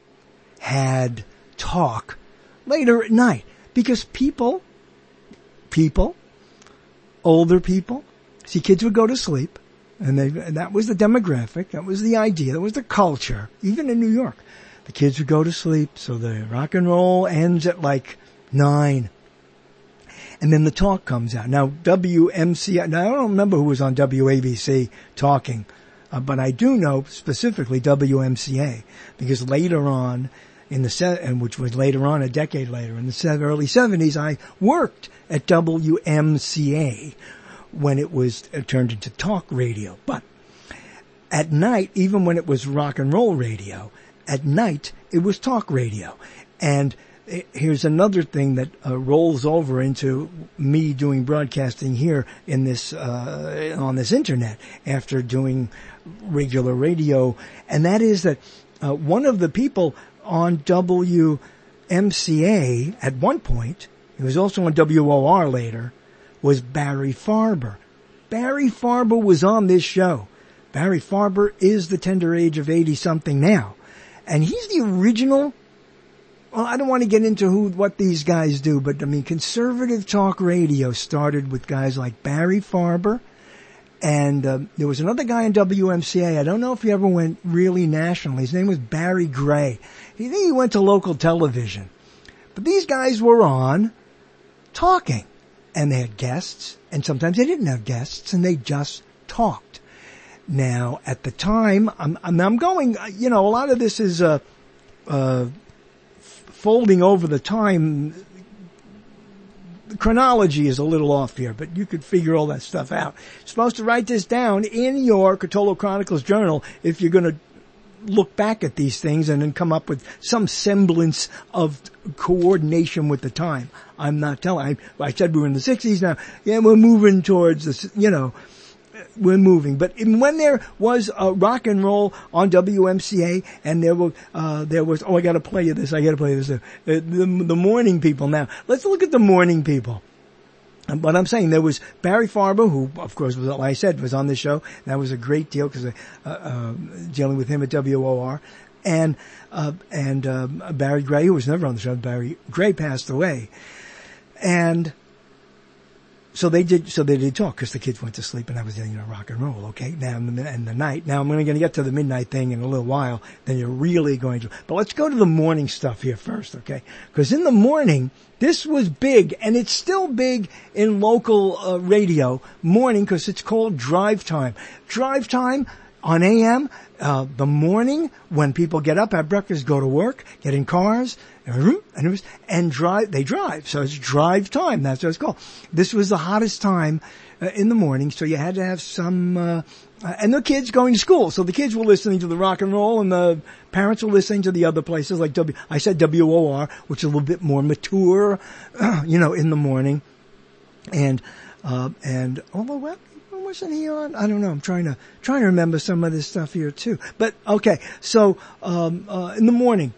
had talk later at night because people, people, older people, see, kids would go to sleep, and they, and that was the demographic, that was the idea, that was the culture, even in New York. The kids would go to sleep, so the rock and roll ends at like nine. And then the talk comes out. Now, W M C A, now I don't remember who was on W A B C talking, uh, but I do know specifically W M C A, because later on, in the se- and which was later on, a decade later, in the se- early seventies, I worked at W M C A when it was uh, turned into talk radio. But at night, even when it was rock and roll radio, at night it was talk radio. And it, here's another thing that uh, rolls over into me doing broadcasting here in this uh, on this internet after doing regular radio, and that is that uh, one of the people on W M C A at one point, he was also on W O R later, was Barry Farber. Barry Farber was on this show. Barry Farber is the tender age of eighty-something now. And he's the original, well, I don't want to get into who, what these guys do, but I mean, conservative talk radio started with guys like Barry Farber. And uh, there was another guy in W M C A. I don't know if he ever went really national. His name was Barry Gray. He think he went to local television. But these guys were on talking. And they had guests. And sometimes they didn't have guests. And they just talked. Now, at the time, I'm, I'm, I'm going, you know, a lot of this is uh, uh, folding over the time. The chronology is a little off here, but you could figure all that stuff out. You're supposed to write this down in your Cthulhu Chronicles journal if you're going to look back at these things and then come up with some semblance of coordination with the time. I'm not telling. I, I said we were in the sixties now. Yeah, we're moving towards this, you know, we're moving. But when there was a rock and roll on W M C A, and there were, uh, there was, oh, I gotta play you this, I gotta play you this, uh, the, the morning people. Now, let's look at the morning people. But I'm saying there was Barry Farber, who, of course, was, like I said, was on the show. That was a great deal because, uh, uh, dealing with him at W O R. And, uh, and, uh, Barry Gray, who was never on the show. Barry Gray passed away. And, So they did, so they did talk because the kids went to sleep and I was, you know, rock and roll, okay? Now, in the, in the night, now I'm going to get to the midnight thing in a little while, then you're really going to, but let's go to the morning stuff here first, okay? Because in the morning, this was big and it's still big in local uh, radio, morning, because it's called drive time. Drive time on A M, uh, the morning when people get up, have breakfast, go to work, get in cars, and it was, and drive, they drive. So it's drive time. That's what it's called. This was the hottest time uh, in the morning. So you had to have some, uh, uh, and the kids going to school. So the kids were listening to the rock and roll and the parents were listening to the other places like W, I said W O R, which is a little bit more mature, uh, you know, in the morning. And, uh, and, although, well, wasn't he on? I don't know. I'm trying to, trying to remember some of this stuff here too. But, okay. So, um, uh, in the morning,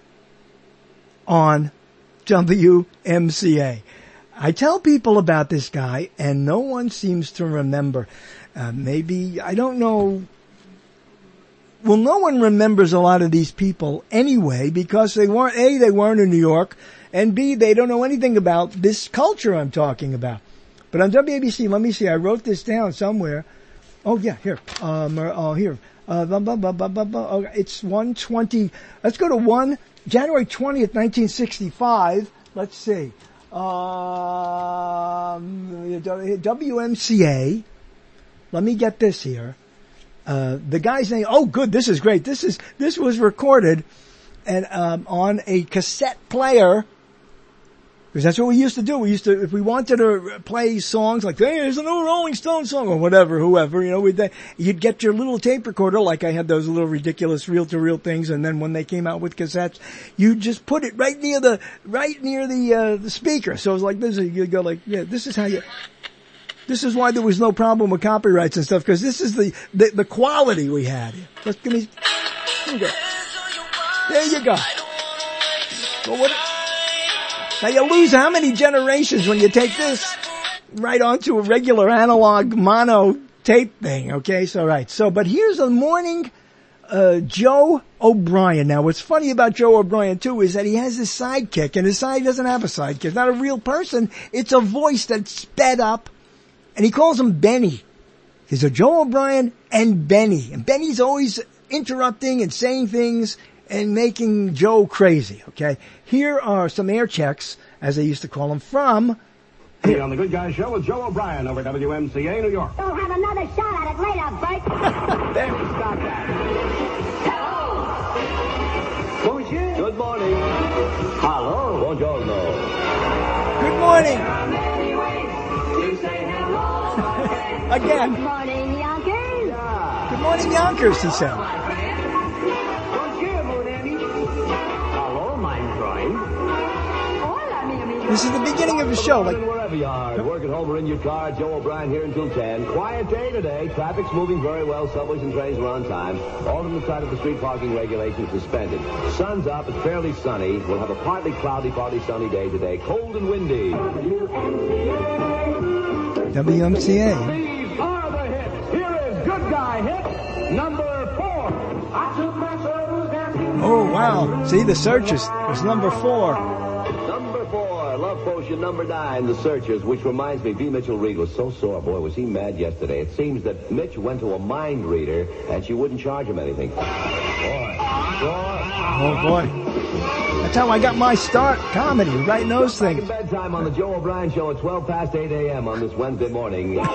on W M C A. I tell people about this guy and no one seems to remember. Uh, maybe, I don't know. Well, no one remembers a lot of these people anyway because they weren't, A, they weren't in New York, and B, they don't know anything about this culture I'm talking about. But on W A B C, let me see, I wrote this down somewhere. Oh yeah, here. Um, oh, here. Uh, blah, blah, blah, blah, blah, blah. Oh, it's one twenty. Let's go to one, January twentieth, nineteen sixty-five. Let's see. Um, W M C A. Let me get this here. Uh, the guy's name, oh good, this is great. This is, this was recorded and, um, on a cassette player. Because that's what we used to do. We used to, if we wanted to play songs like, hey, there's a new Rolling Stone song or whatever, whoever, you know, we'd, you'd get your little tape recorder, like I had those little ridiculous reel-to-reel things, and then when they came out with cassettes, you just put it right near the, right near the, uh, the speaker. So it was like this, you'd go like, yeah, this is how you, This is why there was no problem with copyrights and stuff, because this is the, the, the quality we had here. Let's give me, here we go. There you go. Well, what, now you lose how many generations when you take this right onto a regular analog mono tape thing, okay? So, right. So, but here's a morning, uh, Joe O'Brien. Now, what's funny about Joe O'Brien, too, is that he has his sidekick, and his side doesn't have a sidekick. It's not a real person. It's a voice that's sped up, and he calls him Benny. He's a Joe O'Brien and Benny. And Benny's always interrupting and saying things and making Joe crazy, okay? Here are some air checks, as they used to call them, from...
Here on the Good Guys Show with Joe O'Brien over W M C A, New York.
We'll have another shot at it later, Bert.
There, stop that. Hello. Bonjour. Good morning. Hello. Buongiorno.
Good morning. Again.
Good morning, Yonkers.
Yeah.
Good morning, Yonkers, he said.
Bonjour, mon ami. Hello, mein Freund.
This is the beginning of the show. Like,
wherever you are, work at home or in your car, Joe O'Brien here until ten. Quiet day today. Traffic's moving very well. Subways and trains are on time. Alternate side of the street parking regulations suspended. Sun's up. It's fairly sunny. We'll have a partly cloudy, partly sunny day today. Cold and windy.
W M C A.
These are the hits. Here is Good Guy hit number four. I took my troubles dancing.
Oh, wow. See, the Searchers was number four.
Number four, Love Potion number nine, The Searchers, which reminds me, B. Mitchell Reed was so sore. Boy, was he mad yesterday. It seems that Mitch went to a mind reader and she wouldn't charge him anything. Boy. Boy.
Oh, boy. That's how I got my start, comedy, writing those things.
Back in bedtime on the Joe O'Brien Show at twelve past eight a.m. on this Wednesday morning.
Do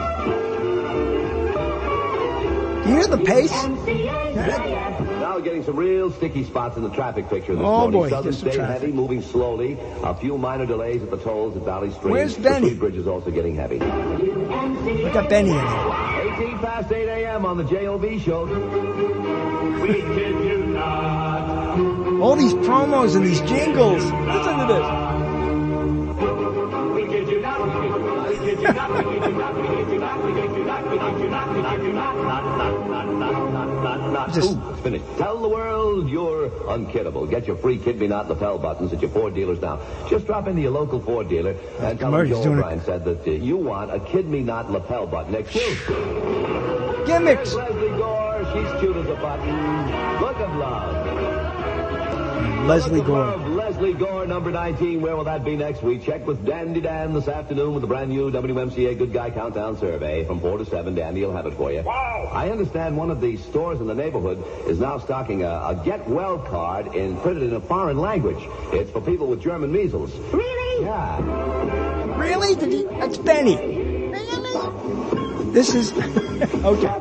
you hear the pace?
Now getting some real sticky spots in the traffic picture this
oh
morning.
Boy,
Southern State
traffic.
heavy, moving slowly. A few minor delays at the tolls at Valley Stream.
Where's Benny?
The Street Bridge is also getting heavy.
We got Benny in here.
eighteen past eight a.m. on the J O B Show. We kid you not.
All these promos and these jingles. Listen to this.
We kid you not. We kid you not. We kid you not. We kid you not. We kid you not. We kid you not. We kid you not. Not, not, not, not, not, not, not.
Just,
Ooh, it's finished. Tell the world you're unkiddable. Get your free Kid Me Not lapel buttons at your Ford dealers now. Just drop into your local Ford dealer and tell them Joe O'Brien said that uh, you want a Kid Me Not lapel button exclusive.
Gimmicks.
Leslie Gore, she's cute as a button. Look at love.
Leslie Gore.
Leslie Gore, number nineteen. Where will that be next week? Check with Dandy Dan this afternoon with the brand new W M C A Good Guy Countdown Survey. From four to seven, Dandy will have it for you. Wow! I understand one of the stores in the neighborhood is now stocking a, a Get Well card in, printed in a foreign language. It's for people with German measles.
Really?
Yeah.
Really? Did he? That's Benny. Really? This is... okay.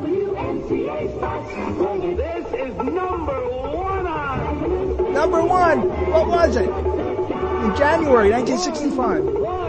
This is number one on...
Number one. What was it? In January nineteen sixty-five.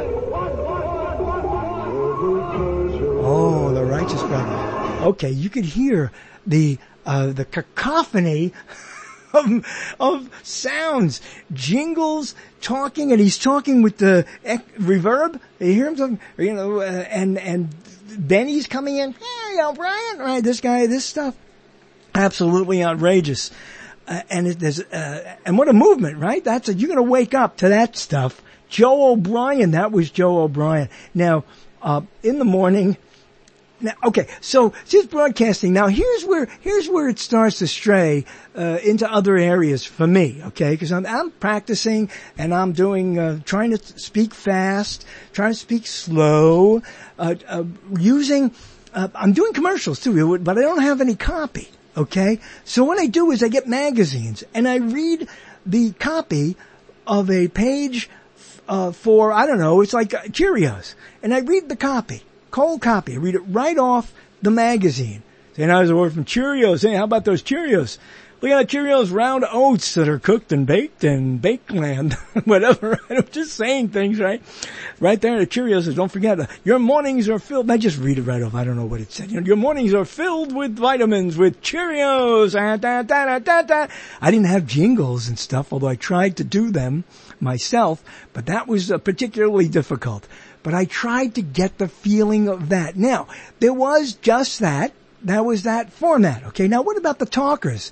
Oh, the Righteous Brothers. Okay, you could hear the uh, the cacophony of, of sounds, jingles, talking, and he's talking with the ec- reverb. You hear him talking, you know, uh, and and Benny's coming in. Hey, O'Brien, right? This guy, this stuff, absolutely outrageous. Uh, and it, there's, uh, and what a movement, right? That's a, you're gonna wake up to that stuff. Joe O'Brien, that was Joe O'Brien. Now, uh, in the morning, now, okay, so just broadcasting. Now here's where, here's where it starts to stray, uh, into other areas for me, okay? Cause I'm, I'm practicing and I'm doing, uh, trying to speak fast, trying to speak slow, uh, uh using, uh, I'm doing commercials too, but I don't have any copy. Okay? So what I do is I get magazines and I read the copy of a page, uh, for, I don't know, it's like uh, Cheerios. And I read the copy, cold copy. I read it right off the magazine. Saying, I was a word from Cheerios. Hey, how about those Cheerios? Look at the Cheerios round oats that are cooked and baked in Bakeland. Whatever. I'm just saying things, right? Right there in the Cheerios says, don't forget, uh, your mornings are filled. I just read it right off. I don't know what it said. You know, your mornings are filled with vitamins, with Cheerios. Ah, da, da, da, da, da. I didn't have jingles and stuff, although I tried to do them myself, but that was uh, particularly difficult. but I tried to get the feeling of that. Now, there was just that. That was that format. Okay, now what about the talkers?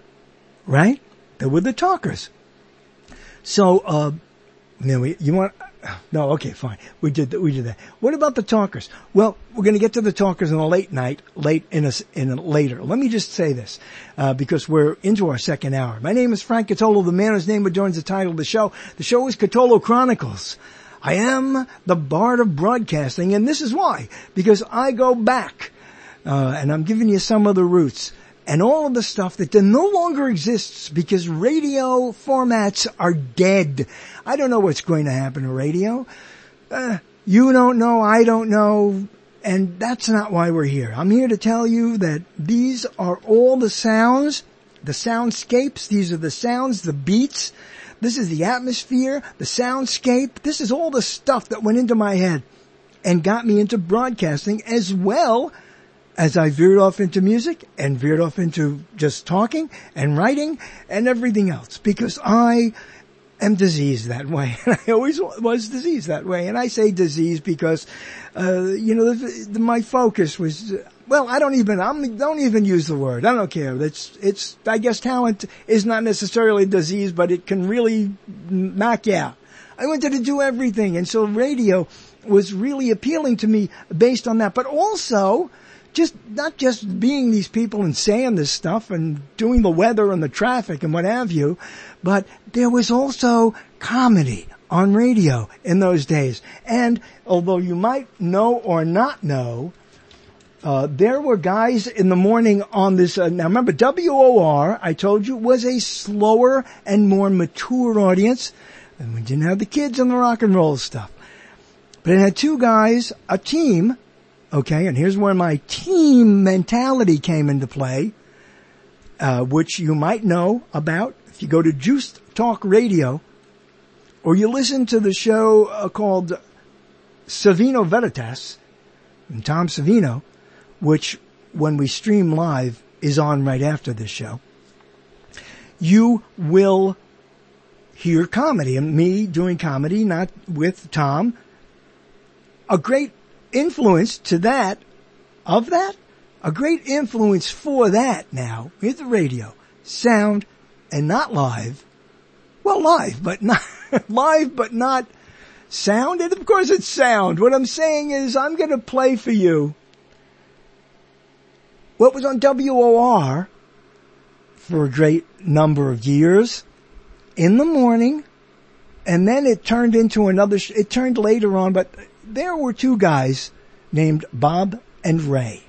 Right? There were the talkers. So, uh, now we, you want, no, okay, fine. We did that, we did that. What about the talkers? Well, we're going to get to the talkers in a late night, late in a, in a later. Let me just say this, uh, because we're into our second hour. My name is Frank Catolo, the man whose name adorns the title of the show. The show is Catolo Chronicles. I am the Bard of Broadcasting, and this is why. Because I go back, uh, and I'm giving you some of the roots. And all of the stuff that no longer exists because radio formats are dead. I don't know what's going to happen to radio. Uh, you don't know, I don't know, and that's not why we're here. I'm here to tell you that these are all the sounds, the soundscapes, these are the sounds, the beats, this is the atmosphere, the soundscape, this is all the stuff that went into my head and got me into broadcasting as well as I veered off into music and veered off into just talking and writing and everything else, because I am diseased that way. And I always was diseased that way. And I say diseased because, uh, you know, the, the, my focus was, well, I don't even, I'm, don't even use the word. I don't care. It's, it's, I guess talent is not necessarily disease, but it can really knock you out. I wanted to do everything. And so radio was really appealing to me based on that, but also, Just, not just being these people and saying this stuff and doing the weather and the traffic and what have you, but there was also comedy on radio in those days. And although you might know or not know, uh, there were guys in the morning on this, uh, now remember W O R, I told you, was a slower and more mature audience. And we didn't have the kids and the rock and roll stuff. But it had two guys, a team. Okay, and here's where my team mentality came into play, uh, which you might know about if you go to Juiced Talk Radio, or you listen to the show uh, called Savino Veritas, and Tom Savino, which when we stream live is on right after this show. You will hear comedy, and me doing comedy, not with Tom. A great influence to that, of that, a great influence for that now is the radio, sound, and not live. Well, live, but not, live, but not sound. And of course it's sound. What I'm saying is I'm going to play for you what was on W O R for a great number of years in the morning, and then it turned into another, sh- it turned later on, but there were two guys named Bob and Ray.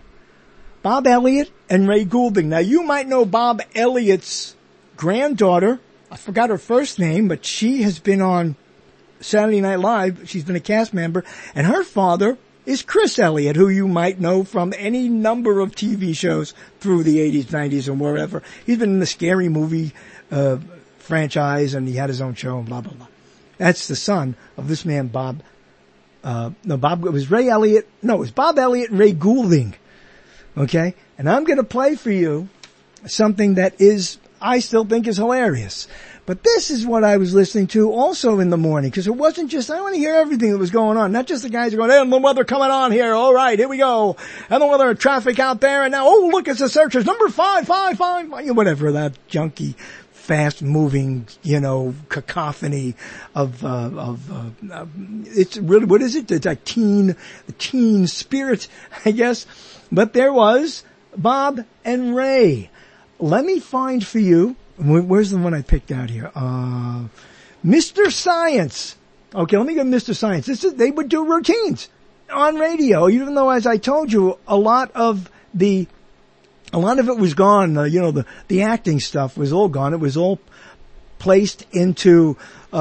Bob Elliott and Ray Goulding. Now, you might know Bob Elliott's granddaughter. I forgot her first name, but she has been on Saturday Night Live. She's been a cast member. And her father is Chris Elliott, who you might know from any number of T V shows through the eighties, nineties, and wherever. He's been in the Scary Movie uh, franchise, and he had his own show, and blah, blah, blah. That's the son of this man, Bob. Uh, no, Bob, it was Ray Elliott. No, it was Bob Elliott and Ray Goulding. Okay? And I'm going to play for you something that is, I still think is hilarious. But this is what I was listening to also in the morning, because it wasn't just, I want to hear everything that was going on. Not just the guys who are going, hey, the weather coming on here. All right, here we go. And the weather and traffic out there. And now, oh, look, it's the searchers. Number five, five, five, whatever, that junky, fast-moving, you know, cacophony of, uh, of, uh, uh, it's really, what is it? It's like teen, teen spirit, I guess. But there was Bob and Ray. Let me find for you, where's the one I picked out here? Uh, Mister Science. Okay, let me get Mister Science. This is, they would do routines on radio, even though, as I told you, a lot of the A lot of it was gone. Uh, you know, the, the acting stuff was all gone. It was all placed into,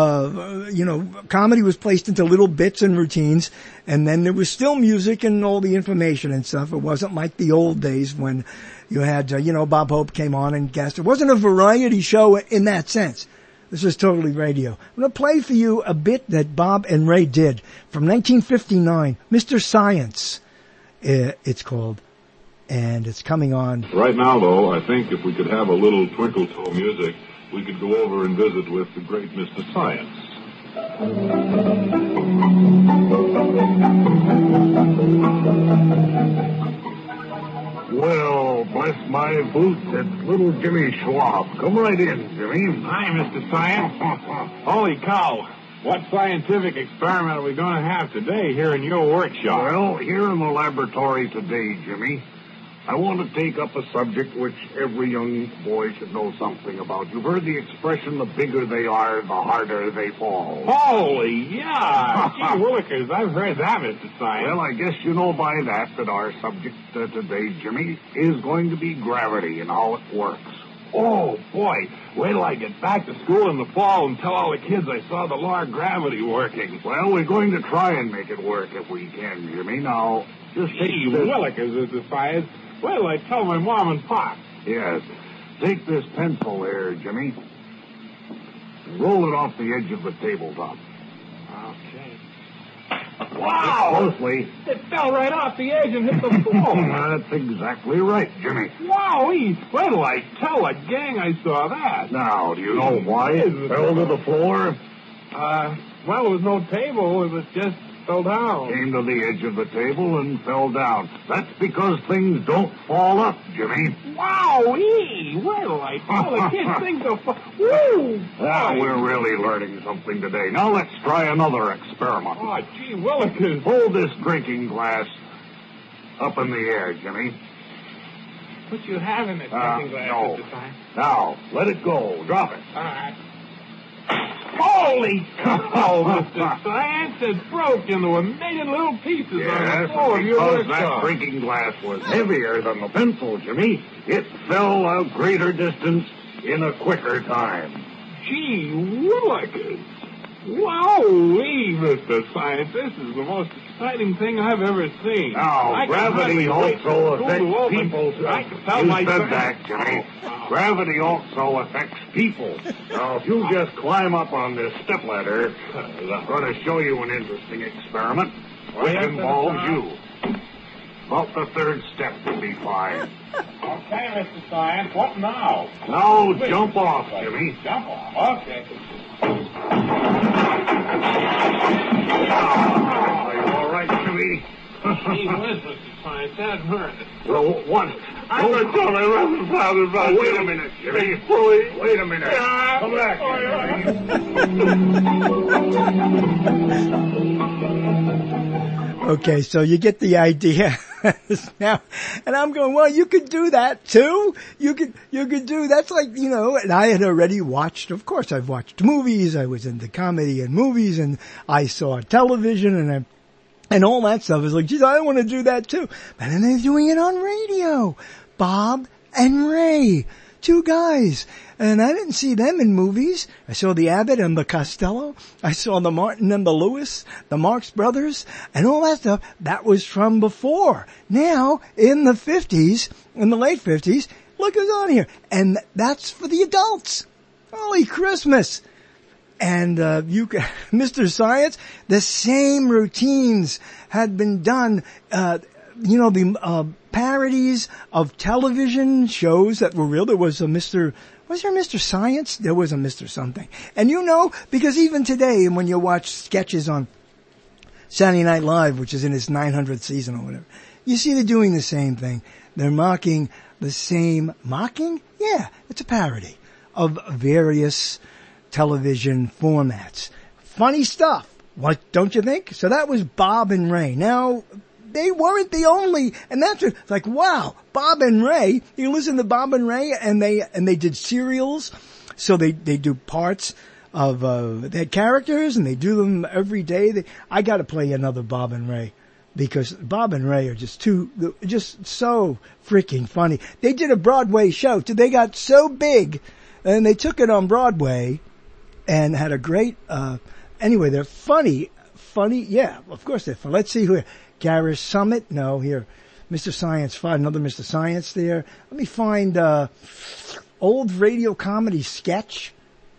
uh, you know, comedy was placed into little bits and routines. And then there was still music and all the information and stuff. It wasn't like the old days when you had, uh, you know, Bob Hope came on and guest. It wasn't a variety show in that sense. This was totally radio. I'm going to play for you a bit that Bob and Ray did from nineteen fifty-nine. Mister Science, uh, it's called. And it's coming on.
Right now, though, I think if we could have a little twinkle toe music, we could go over and visit with the great Mister Science.
Well, bless my boots, it's little Jimmy Schwab. Come right in, Jimmy.
Hi, Mister Science. Holy cow. What scientific experiment are we going to have today here in your workshop?
Well, here in the laboratory today, Jimmy, I want to take up a subject which every young boy should know something about. You've heard the expression, the bigger they are, the harder they fall.
Holy, yeah. Gee willikers, I've heard that, Mister Science.
Well, I guess you know by that that our subject uh, today, Jimmy, is going to be gravity and how it works.
Oh, boy. Wait till I get back to school in the fall and tell all the kids I saw the law of gravity working.
Well, we're going to try and make it work if we can, Jimmy. Now, just take
Gee
this...
willikers, Mister Science. Wait till I tell my mom and pop.
Yes. Take this pencil here, Jimmy, and roll it off the edge of the tabletop.
Okay.
Wow! Closely.
It fell right off the edge and hit the floor.
That's exactly right, Jimmy.
Wowee! Wait till I tell a gang I saw that.
Now, do you know why it fell to the floor?
Uh, well, there was no table. It was just fell down.
Came to the edge of the table and fell down. That's because things don't fall up, Jimmy.
Wowee! Wait till I tell the kids things will fall. Woo!
Now, we're really learning something today. Now, let's try another experiment.
Oh, gee willikers.
Hold this drinking glass up in the air, Jimmy.
What you have in this
Uh,
drinking glass
no.
at the time?
Now, let it go. Drop it.
All right. Holy cow, Mister Science, it broke into a million little pieces
Yes,
on the floor of your
because that
workshop.
drinking glass was heavier than the pencil, Jimmy. It fell a greater distance in a quicker time.
Gee willikers. Wowee, Mister Science, this is the most exciting thing I've ever seen.
Now,
I can
gravity
hardly wait for
also
school
affects
to open.
people.
I can tell
you
my
said
friends-
that, Jimmy.
Oh.
Gravity also affects people. Now, if you just climb up on this stepladder, I'm going to show you an interesting experiment which
Yes,
involves
sir.
you. About the third step will be fine.
Okay, Mister Science, what now?
Now, jump off, Jimmy.
Jump off, okay.
Are you all right, Jimmy?
Gee whiz, Mister Science, that hurt.
Well, what?
I'm going to tell my Reverend Father about
Oh, wait
you.
a minute, Jimmy.
Please.
Wait a minute.
Yeah.
Come back
Oh,
here.
Okay, so you get the idea now, and I'm going, well, you could do that too. You could, you could do, that's like, you know, and I had already watched, of course, I've watched movies. I was into comedy and movies, and I saw television, and I, and all that stuff. Is like, geez, I want to do that too. But then they're doing it on radio. Bob and Ray, two guys. And I didn't see them in movies. I saw the Abbott and the Costello. I saw the Martin and the Lewis, the Marx Brothers, and all that stuff. That was from before. Now, in the fifties, in the late fifties, look who's on here. And that's for the adults. Holy Christmas. And, uh, you, Mister Science, the same routines had been done, uh, you know, the, uh, parodies of television shows that were real. There was a Mister Was there Mister Science? There was a Mister Something. And you know, because even today, when you watch sketches on Saturday Night Live, which is in its nine hundredth season or whatever, you see they're doing the same thing. They're mocking the same, mocking? Yeah, it's a parody of various television formats. Funny stuff. What, don't you think? So that was Bob and Ray. Now, they weren't the only, and that's it's like, wow, Bob and Ray, you listen to Bob and Ray, and they, and they did serials, so they, they do parts of, uh, their characters, and they do them every day. They, I gotta play another Bob and Ray, because Bob and Ray are just too, just so freaking funny. They did a Broadway show, too. They got so big, and they took it on Broadway, and had a great, uh, anyway, they're funny, funny, yeah, of course they're funny. Let's see who, Garris Summit, no, here, Mister Science, find another Mister Science there. Let me find, uh, old radio comedy sketch,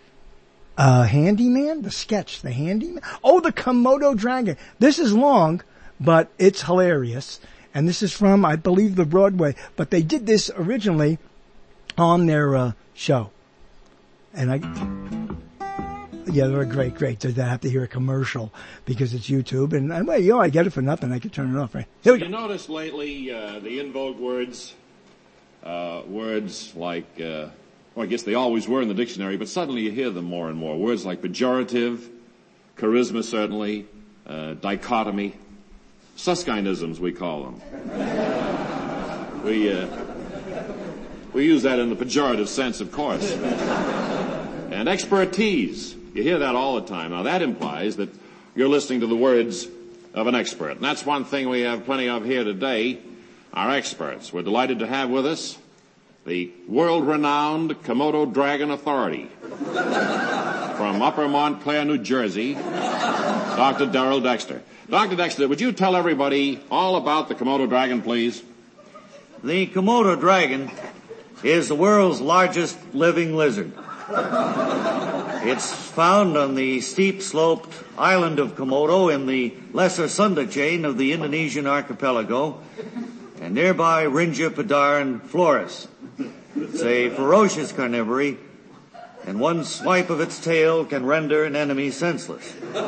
uh, Handyman, the sketch, the Handyman. Oh, the Komodo Dragon. This is long, but it's hilarious. And this is from, I believe, the Broadway, but they did this originally on their, uh, show. And I, Yeah, they're great, great. They have to hear a commercial because it's YouTube. And, and well, you know, I get it for nothing. I can turn it off, right? Here we go.
You notice lately uh, the in vogue words, uh, words like, uh, well, I guess they always were in the dictionary, but suddenly you hear them more and more. Words like pejorative, charisma certainly, uh, dichotomy, Suskindisms we call them. we, uh, we use that in the pejorative sense, of course. And expertise. You hear that all the time. Now, that implies that you're listening to the words of an expert. And that's one thing we have plenty of here today, our experts. We're delighted to have with us the world-renowned Komodo Dragon Authority from Upper Montclair, New Jersey, Doctor Darrell Dexter. Doctor Dexter, would you tell everybody all about the Komodo Dragon, please?
The Komodo Dragon is the world's largest living lizard. It's found on the steep-sloped island of Komodo in the Lesser Sunda chain of the Indonesian archipelago and nearby Rinja, Padar, and Flores. It's a ferocious carnivore, and one swipe of its tail can render an enemy senseless.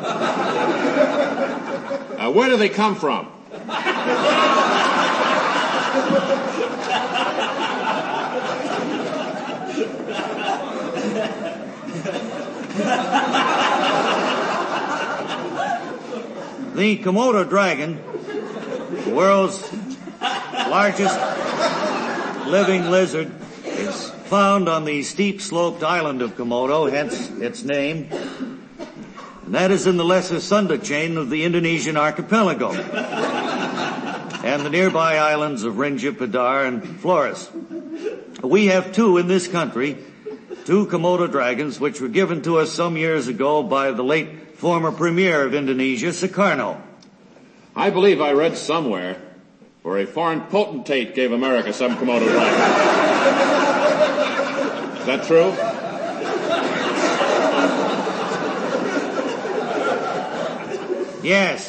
Uh, where do they come from?
The Komodo dragon, the world's largest living lizard, is found on the steep-sloped island of Komodo, hence its name. And that is in the Lesser Sunda chain of the Indonesian archipelago and the nearby islands of Rinja, Padar, and Flores. We have two in this country, two Komodo dragons, which were given to us some years ago by the late former premier of Indonesia, Sukarno.
I believe I read somewhere where a foreign potentate gave America some Komodo dragons. Is that true?
Yes.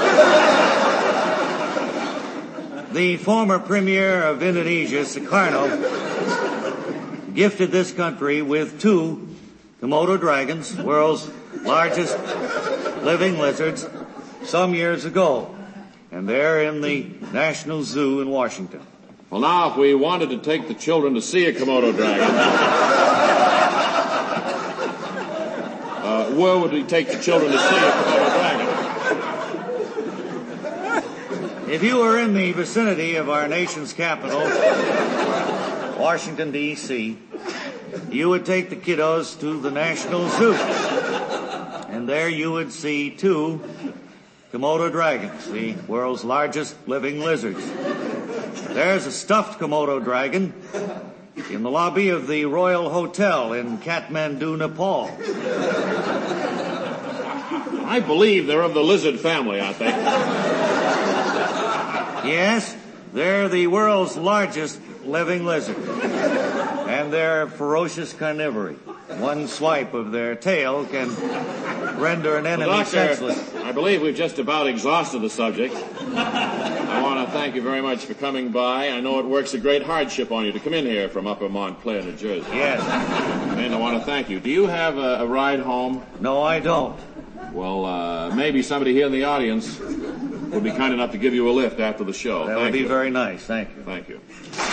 The former premier of Indonesia, Sukarno, gifted this country with two Komodo dragons, world's largest living lizards, some years ago. And they're in the National Zoo in Washington.
Well, now, if we wanted to take the children to see a Komodo dragon, uh, where would we take the children to see a Komodo dragon?
If you were in the vicinity of our nation's capital, Washington, D C, you would take the kiddos to the National Zoo. And there you would see two Komodo dragons, the world's largest living lizards. There's a stuffed Komodo dragon in the lobby of the Royal Hotel in Kathmandu, Nepal.
I believe they're of the lizard family, aren't they?
Yes, they're the world's largest living lizard. And they're ferocious carnivore. One swipe of their tail can render an enemy
well, Doctor,
senseless.
I believe we've just about exhausted the subject. I want to thank you very much for coming by. I know it works a great hardship on you to come in here from Upper Montclair, New Jersey.
Yes.
And I want to thank you. Do you have a, a ride home?
No, I don't.
Well, uh, maybe somebody here in the audience would be kind enough to give you a lift after the show.
That
thank
would be
you.
very nice. Thank you.
Thank you.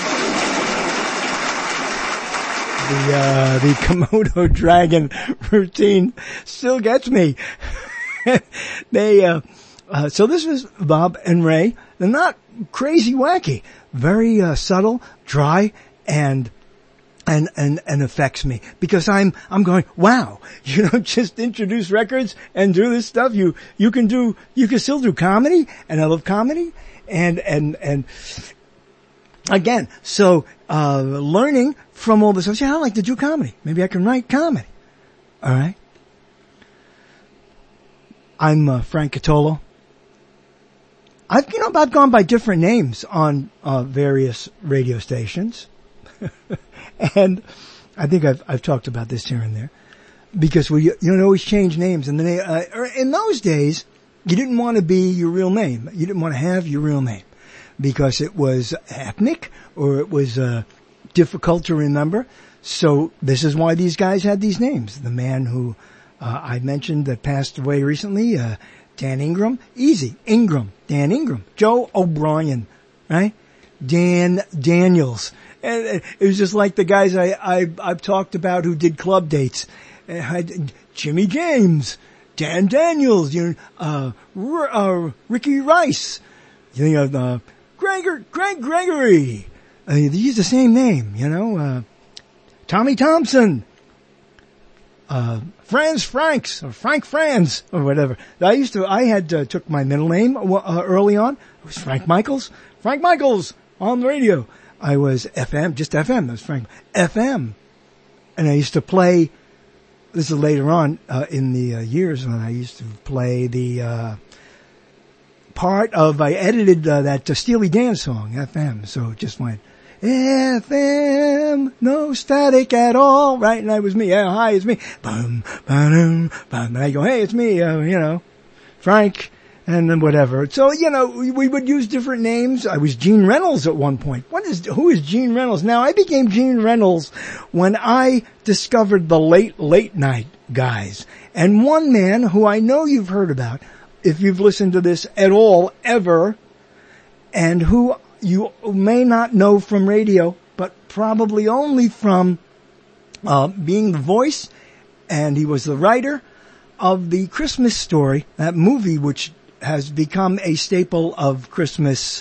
The, uh, the Komodo dragon routine still gets me. they, uh, uh, so this was Bob and Ray. They're not crazy wacky. Very, uh, subtle, dry, and, and, and, and affects me. Because I'm, I'm going, wow, you don't just introduce records and do this stuff. You, you can do, you can still do comedy, and I love comedy, and, and, and, again, so, uh, learning from all this. I say, I like to do comedy. Maybe I can write comedy. All right. I'm uh, Frank Catolo. I've, you know, I've gone by different names on uh, various radio stations, and I think I've I've talked about this here and there because we you don't always change names. And then uh, in those days, you didn't want to be your real name. You didn't want to have your real name because it was ethnic or it was uh, difficult to remember. So this is why these guys had these names. The man who Uh, I mentioned that passed away recently, uh, Dan Ingram. Easy. Ingram. Dan Ingram. Joe O'Brien. Right? Dan Daniels. And it was just like the guys I, I, I've talked about who did club dates. Uh, Jimmy James. Dan Daniels. You know, uh, R- uh, Ricky Rice. You know, uh, Gregor, Greg Gregory. Uh, they use the same name, you know, uh, Tommy Thompson. Uh, Franz Franks, or Frank Franz, or whatever. I used to, I had, uh, took my middle name, uh, early on. It was Frank Michaels. Frank Michaels on the radio. I was F M, just F M. That was Frank. F M. And I used to play, this is later on, uh, in the uh, years when I used to play the, uh, part of, I edited, uh, that uh, Steely Dan song, F M. So it just went, F M, no static at all, right? And that was me. Yeah, hi, it's me. Boom, boom, boom. And I go, hey, it's me, uh, you know, Frank, and then whatever. So, you know, we, we would use different names. I was Gene Reynolds at one point. What is, who is Gene Reynolds? Now, I became Gene Reynolds when I discovered the late, late night guys. And one man who I know you've heard about, if you've listened to this at all, ever, and who you may not know from radio, but probably only from uh, being the voice, and he was the writer of the Christmas Story, that movie which has become a staple of Christmas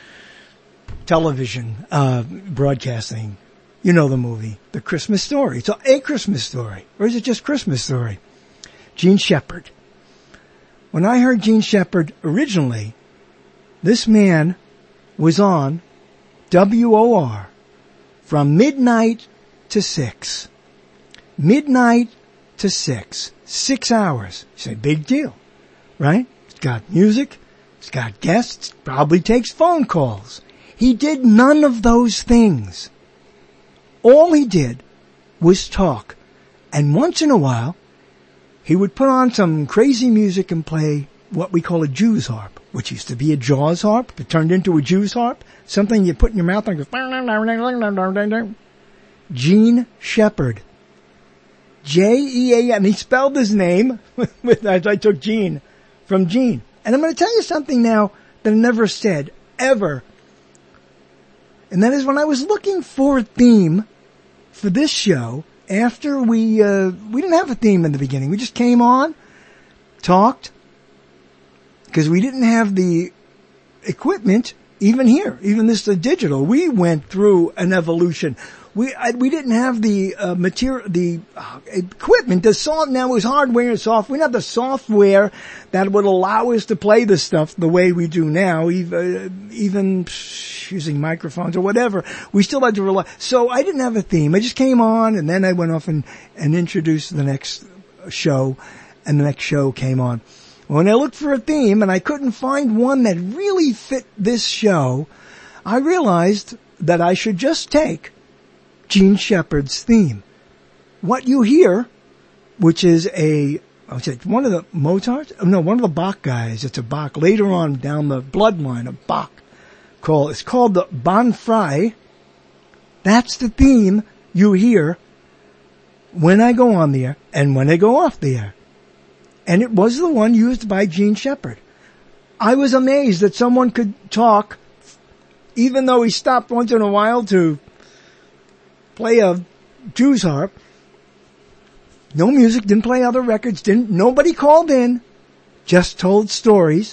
television uh, broadcasting. You know the movie, The Christmas Story. It's a Christmas Story, or is it just Christmas Story? Gene Shepard. When I heard Gene Shepard originally, this man was on W O R from midnight to six. Midnight to six. Six hours. You say, big deal, right? It's got music. It's got guests. Probably takes phone calls. He did none of those things. All he did was talk. And once in a while, he would put on some crazy music and play what we call a Jew's harp, which used to be a Jaws harp, but turned into a Jew's harp. Something you put in your mouth and goes, Gene Shepard. J E A, and he spelled his name with, I took Gene from Gene. And I'm going to tell you something now that I never said, ever. And that is when I was looking for a theme for this show, after we, uh, we didn't have a theme in the beginning. We just came on, talked, because we didn't have the equipment, even here, even this uh, digital. We went through an evolution. We I, we didn't have the uh, material, the uh, equipment. The soft now is hardware and software. We didn't have the software that would allow us to play the stuff the way we do now, even, even using microphones or whatever. We still had to rely. So I didn't have a theme. I just came on, and then I went off and, and introduced the next show, and the next show came on. When I looked for a theme and I couldn't find one that really fit this show, I realized that I should just take Gene Shepard's theme. What you hear, which is a, one of the Mozart, no, one of the Bach guys, it's a Bach, later on down the bloodline of Bach, called, it's called the Bon Frey. That's the theme you hear when I go on the air and when I go off the air. And it was the one used by Gene Shepard. I was amazed that someone could talk, even though he stopped once in a while to play a Jew's harp. No music, didn't play other records, didn't, nobody called in, just told stories.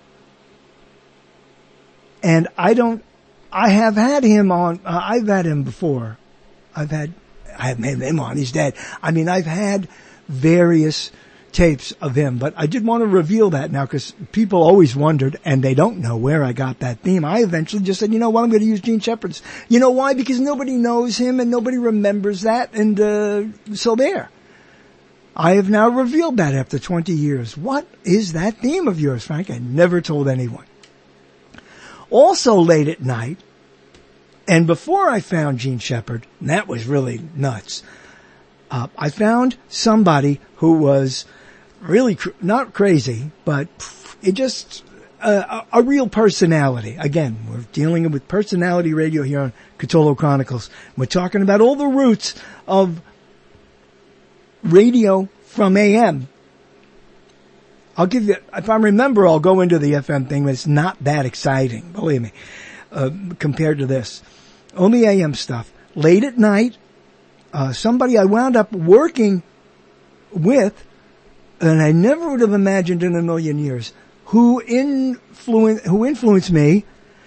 And I don't, I have had him on, uh, I've had him before. I've had, I haven't had him on, he's dead. I mean, I've had various tapes of him, but I did want to reveal that now because people always wondered, and they don't know where I got that theme. I eventually just said, you know what, I'm going to use Gene Shepard's. You know why? Because nobody knows him and nobody remembers that, and uh, so there. I have now revealed that after twenty years. What is that theme of yours, Frank? I never told anyone. Also late at night, and before I found Gene Shepard, and that was really nuts, uh, I found somebody who was really cr- not crazy, but it just uh, a, a real personality. Again, we're dealing with personality radio here on Cthulhu Chronicles. We're talking about all the roots of radio from A M. I'll give you, if I remember, I'll go into the F M thing, but it's not that exciting, believe me, uh, compared to this. Only A M stuff. Late at night, uh, somebody I wound up working with, and I never would have imagined in a million years, who influen- who influenced me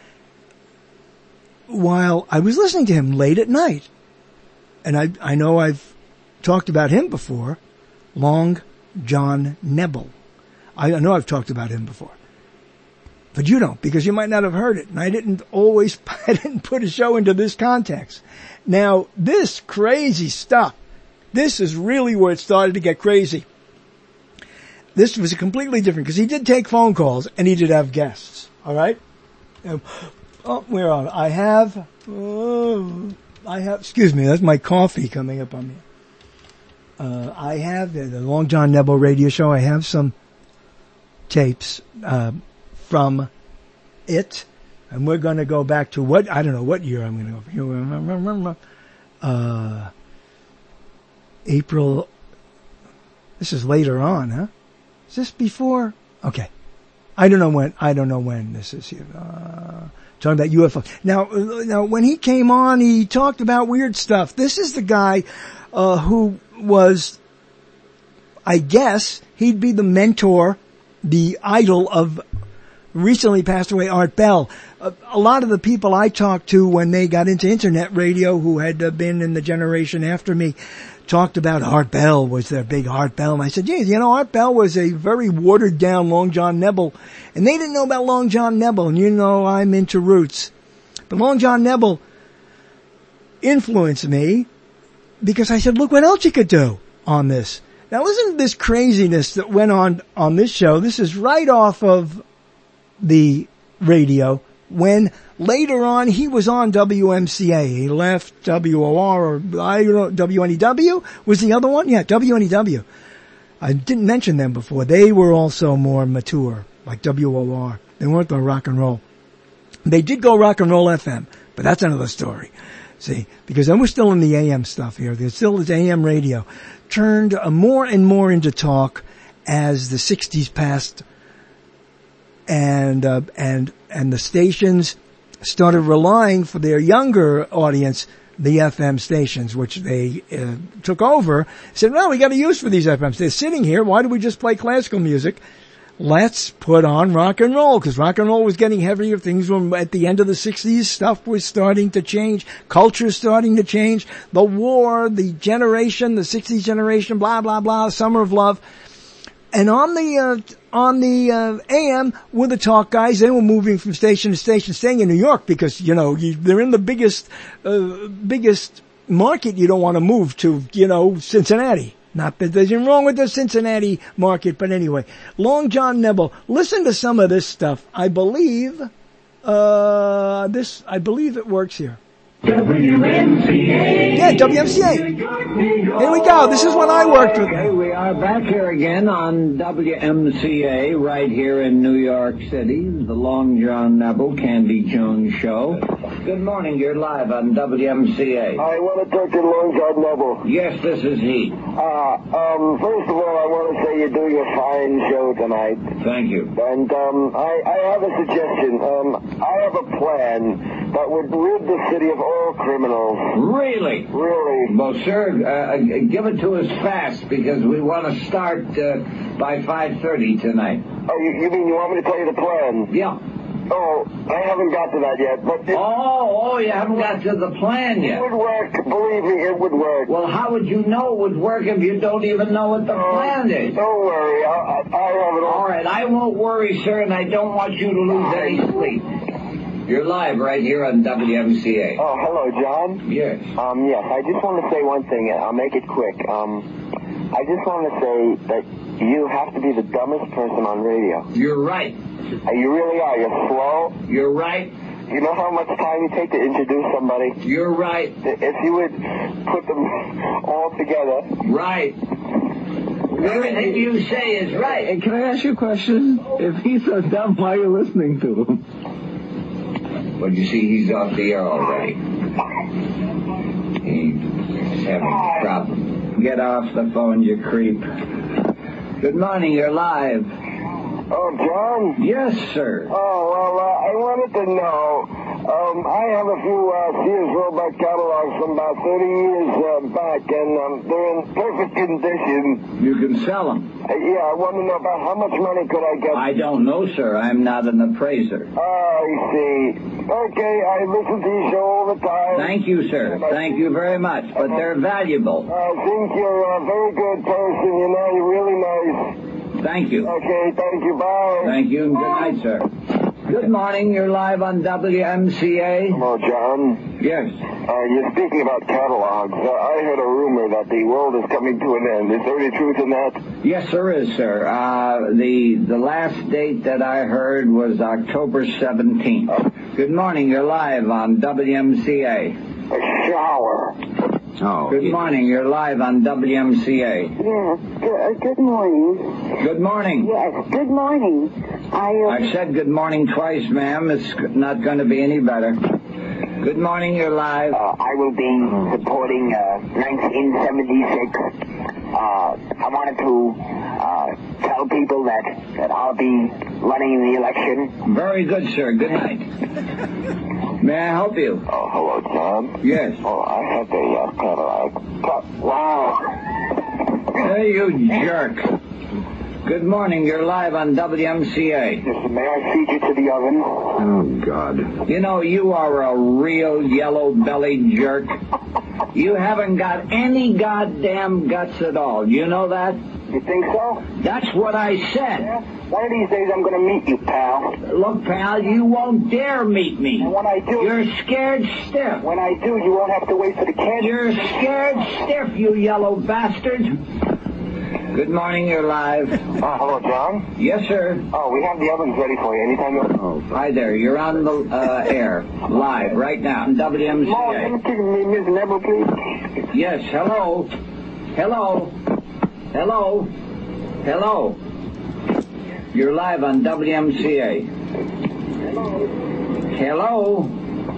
while I was listening to him late at night. And I, I know I've talked about him before, Long John Nebel. I know I've talked about him before. But you don't, because you might not have heard it. And I didn't always, I didn't put a show into this context. Now, this crazy stuff, this is really where it started to get crazy. This was completely different, because he did take phone calls, and he did have guests. All right? Um, oh, where are I? I have, oh, I have, excuse me, that's my coffee coming up on me. Uh, I have the, the Long John Nebel radio show. I have some tapes, uh, from it, and we're going to go back to what, I don't know what year I'm going to go, uh, April, this is later on, huh? Is this before? Okay. I don't know when, I don't know when this is here. Uh, talking about U F O. Now, now, when he came on, he talked about weird stuff. This is the guy, uh, who was, I guess, he'd be the mentor, the idol of recently passed away Art Bell. A, a lot of the people I talked to when they got into internet radio who had uh, been in the generation after me talked about Art Bell was their big Art Bell. And I said, geez, you know, Art Bell was a very watered down Long John Nebel. And they didn't know about Long John Nebel. And you know, I'm into roots. But Long John Nebel influenced me because I said, look what else you could do on this. Now listen to this craziness that went on on this show. This is right off of the radio when later on he was on W M C A. He left W O R or I don't know, W N E W was the other one? Yeah, W N E W. I didn't mention them before. They were also more mature, like W O R. They weren't the rock and roll. They did go rock and roll F M, but that's another story. See, because then we're still in the A M stuff here. There's still this A M radio. Turned uh, more and more into talk as the sixties passed, and uh, and and the stations started relying for their younger audience the F M stations, which they uh, took over. Said, "Well, we got a use for these F Ms. They're sitting here. Why do we just play classical music? Let's put on rock and roll," because rock and roll was getting heavier. Things were at the end of the sixties. Stuff was starting to change. Culture starting to change. The war, the generation, the sixties generation, blah, blah, blah, Summer of Love. And on the, uh, on the, uh, A M were the talk guys. They were moving from station to station, staying in New York because, you know, you, they're in the biggest, uh, biggest market. You don't want to move to, you know, Cincinnati. Not that there's anything wrong with the Cincinnati market, but anyway. Long John Nebel. Listen to some of this stuff. I believe, uh, this, I believe it works here.
W M C A.
Yeah, W M C A. Here we go. This is what I worked with.
Okay, we are back here again on W M C A right here in New York City. The Long John Nebel, Candy Jones Show. Good morning. You're live on W M C A.
I want to talk to Long John Nebel.
Yes, this is he.
Uh, um, first of all, I want to say you do your fine show tonight.
Thank you.
And um, I, I have a suggestion. Um, I have a plan that would rid the city of all criminals.
Really?
Really.
Well, sir, uh, give it to us fast because we want to start uh, by five thirty tonight.
Oh, you, you mean you want me to tell you the plan?
Yeah.
Oh, I haven't got to that yet, but... It,
oh, oh, you haven't got to the plan yet.
It would work. Believe me, it would work.
Well, how would you know it would work if you don't even know what the
oh,
plan is?
Don't worry. I, I, I have it all.
All right, I won't worry, sir, and I don't want you to lose any sleep. You're live right here on W M C A.
Oh, hello, John?
Yes.
Um, yes, I just want to say one thing, and I'll make it quick. Um, I just want to say that you have to be the dumbest person on radio.
You're right.
Uh, you really are. You're slow.
You're right.
You know how much time you take to introduce somebody?
You're right.
If you would put them all together.
Right. Everything you say is right.
Hey, can I ask you a question? If he's so dumb, why are you listening to him?
Well, you see, he's off the air already. He's having a problem. Get off the phone, you creep. Good morning, you're live.
Oh, John?
Yes, sir.
Oh, well, uh, I wanted to know, um, I have a few uh, Sears Roebuck catalogs from about thirty years uh, back, and um, they're in perfect condition.
You can sell them.
Uh, yeah, I want to know about how much money could I get?
I don't know, sir. I'm not an appraiser.
Oh, I see. Okay, I listen to your show all the time.
Thank you, sir. Thank you very much, but they're valuable.
I think you're a very good person. You know, you're really nice.
Thank you.
Okay, thank you. Bye.
Thank you, and good night, sir. Good morning. You're live on W M C A.
Hello, John.
Yes.
Uh, you're speaking about catalogs. Uh, I heard a rumor that the world is coming to an end. Is there any truth in that?
Yes, there is, sir. Uh, the the last date that I heard was October seventeenth.
Oh.
Good morning. You're live on W M C A.
A shower.
Oh. Good morning. You're live on W M C A.
Yes. Good, good morning.
Good morning.
Yes. Good morning. I. Uh,
I've said good morning twice, ma'am. It's not going to be any better. Good morning. You're live.
Uh, I will be supporting uh, nineteen seventy-six. Uh, I wanted to uh, tell people that that I'll be running in the election.
Very good, sir. Good night. May I help you?
Oh, hello, John.
Yes.
Oh, I have a uh, catalog. Wow.
Hey, you jerk. Good morning. You're live on W M C A.
Yes, may I feed you to the oven?
Oh, God. You know, you are a real yellow-bellied jerk. You haven't got any goddamn guts at all. You know that?
You think so?
That's what I said.
Yeah. One of these days I'm going to meet you, pal.
Look, pal, you won't dare meet me.
And when I do...
You're scared stiff.
When I do, you won't have to wait for the candy.
You're scared stiff, you yellow bastard. Good morning, you're live.
Uh, hello, John?
Yes, sir.
Oh, we have the ovens ready for you. Anytime you...
Oh, hi there. You're on the uh, air, live, right now, on W M C A.
Mom, can you give me Miss Neville, please?
Yes, hello. Hello. Hello. Hello. You're live on W M C A.
Hello.
Hello.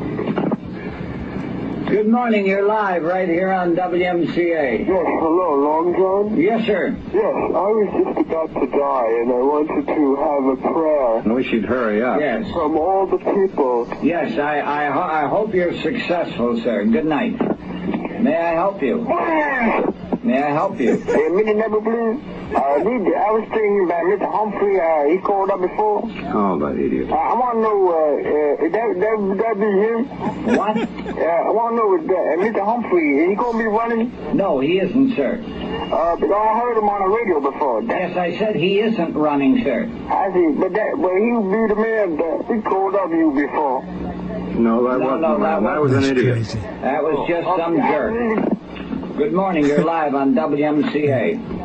Good morning, you're live right here on W M C A.
Yes, hello, Long John?
Yes, sir.
Yes, I was just about to die, and I wanted to have a prayer.
I wish you'd hurry up. Yes.
From all the people.
Yes, I, I, ho- I hope you're successful, sir. Good night. May I help you? May I help you?
Hey, Minnie Neville, please. Uh, need, I was thinking about Mister Humphrey. Uh, he called up before.
Oh, that idiot.
Uh, I want to know, uh, uh, that, that, that be him?
What?
Uh, I want to know, if, uh, Mister Humphrey, he going to be running?
No, he isn't, sir.
Uh, but I heard him on the radio before. That,
yes, I said he isn't running, sir.
I see, but that, but he would be the man that he called up you before.
No, that no, wasn't
no,
that, that was an idiot. Crazy. That was just oh, some okay. jerk. Good morning, you're live on W M C A.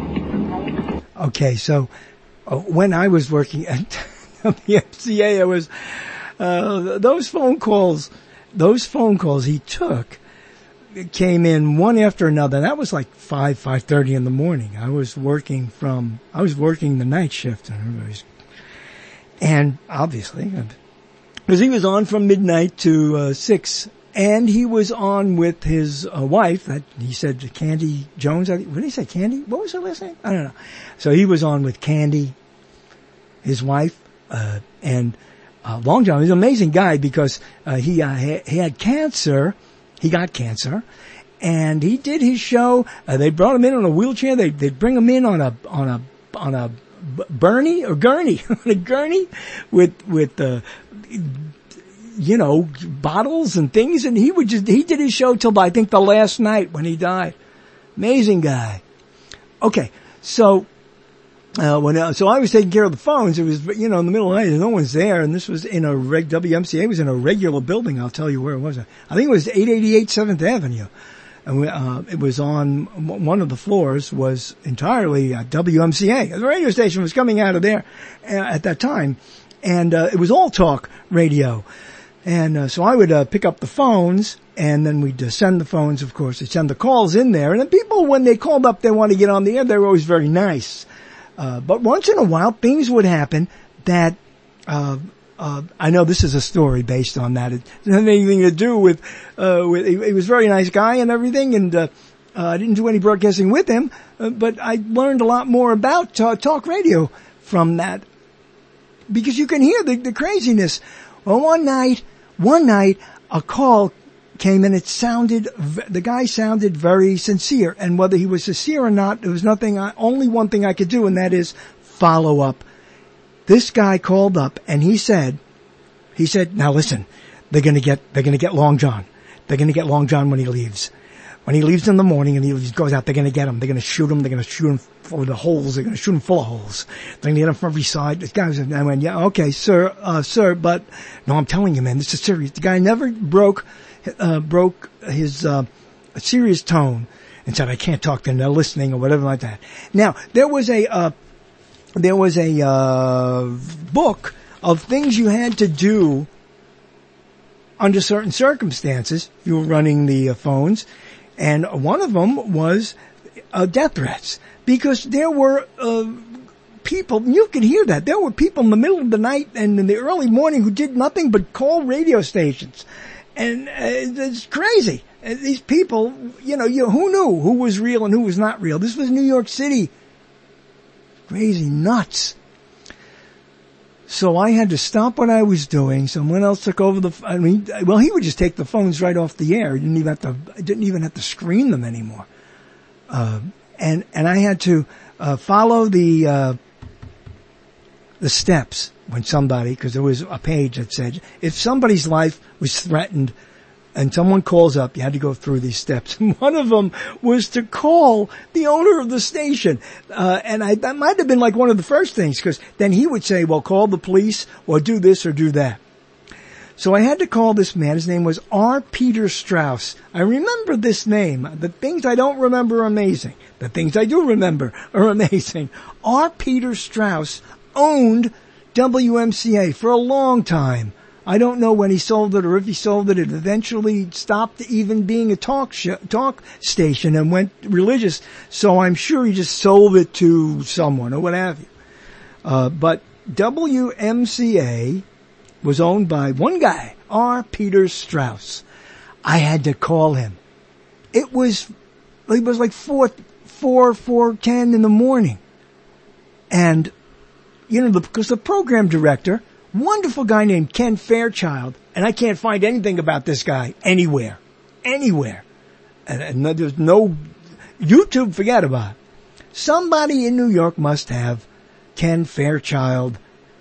Okay, so uh, when I was working at W M C A, I was uh, those phone calls. Those phone calls he took came in one after another. That was like five, five thirty in the morning. I was working from. I was working the night shift, and, and obviously, because he was on from midnight to uh, six. And he was on with his uh, wife, that he said Candy Jones. What did he say, Candy? What was her last name? I don't know. So he was on with Candy, his wife, uh, and uh, Long John. He's an amazing guy because uh, he, uh, he had cancer. He got cancer, and he did his show. Uh, they brought him in on a wheelchair. They they'd bring him in on a on a on a Bernie or gurney, on a gurney with with uh, you know, bottles and things, and he would just, he did his show till I think the last night when he died. Amazing guy. Okay, so, uh, when, uh, so I was taking care of the phones. It was, you know, in the middle of the night, no one's there, and this was in a reg, W M C A was in a regular building. I'll tell you where it was. I think it was eight eighty-eight seventh Avenue. And we, uh, it was on, one of the floors was entirely uh, W M C A. The radio station was coming out of there uh, at that time, and, uh, it was all talk radio. And uh, so I would uh, pick up the phones, and then we'd uh, send the phones, of course. They'd send the calls in there. And then people, when they called up, they wanted to get on the air. They were always very nice. Uh, but once in a while, things would happen that, uh, uh, I know this is a story based on that. It doesn't have anything to do with, uh, with, he, he was a very nice guy and everything. And, uh, Uh, I didn't do any broadcasting with him, uh, but I learned a lot more about uh, talk radio from that. Because you can hear the, the craziness. Well, one night, one night, a call came and it sounded, the guy sounded very sincere. And whether he was sincere or not, there was nothing, I, only one thing I could do, and that is follow up. This guy called up and he said, he said, now listen, they're gonna get, they're gonna get Long John. They're gonna get Long John when he leaves. When he leaves in the morning and he goes out, they're going to get him. They're going to shoot him. They're going to shoot him full of the holes. They're going to shoot him full of holes. They're going to get him from every side. This guy was, I went, yeah, okay, sir, uh, sir, but no, I'm telling you, man, this is serious. The guy never broke, uh, broke his, uh, serious tone and said, I can't talk to them. They're listening or whatever like that. Now, there was a, uh, there was a, uh, book of things you had to do under certain circumstances. You were running the uh, phones. And one of them was uh, death threats, because there were uh, people, you could hear that, there were people in the middle of the night and in the early morning who did nothing but call radio stations. And uh, it's crazy. And these people, you know, you, who knew who was real and who was not real? This was New York City. Crazy nuts. So I had to stop what I was doing. Someone else took over the, I mean, well, he would just take the phones right off the air. He didn't even have to, I didn't even have to screen them anymore. Uh, and, and I had to, uh, follow the, uh, the steps when somebody, cause there was a page that said, if somebody's life was threatened and someone calls up, you had to go through these steps. And one of them was to call the owner of the station. Uh, and I, that might have been like one of the first things, because then he would say, well, call the police or do this or do that. So I had to call this man. His name was R. Peter Strauss. I remember this name. The things I don't remember are amazing. The things I do remember are amazing. R. Peter Strauss owned W M C A for a long time. I don't know when he sold it or if he sold it. It eventually stopped even being a talk show, talk station and went religious. So I'm sure he just sold it to someone or what have you. Uh, but W M C A was owned by one guy, R. Peter Strauss. I had to call him. It was, it was like four, four, four, ten in the morning. And, you know, the, because the program director, wonderful guy named Ken Fairchild, and I can't find anything about this guy anywhere. Anywhere. And, and there's no, YouTube, forget about it. Somebody in New York must have Ken Fairchild.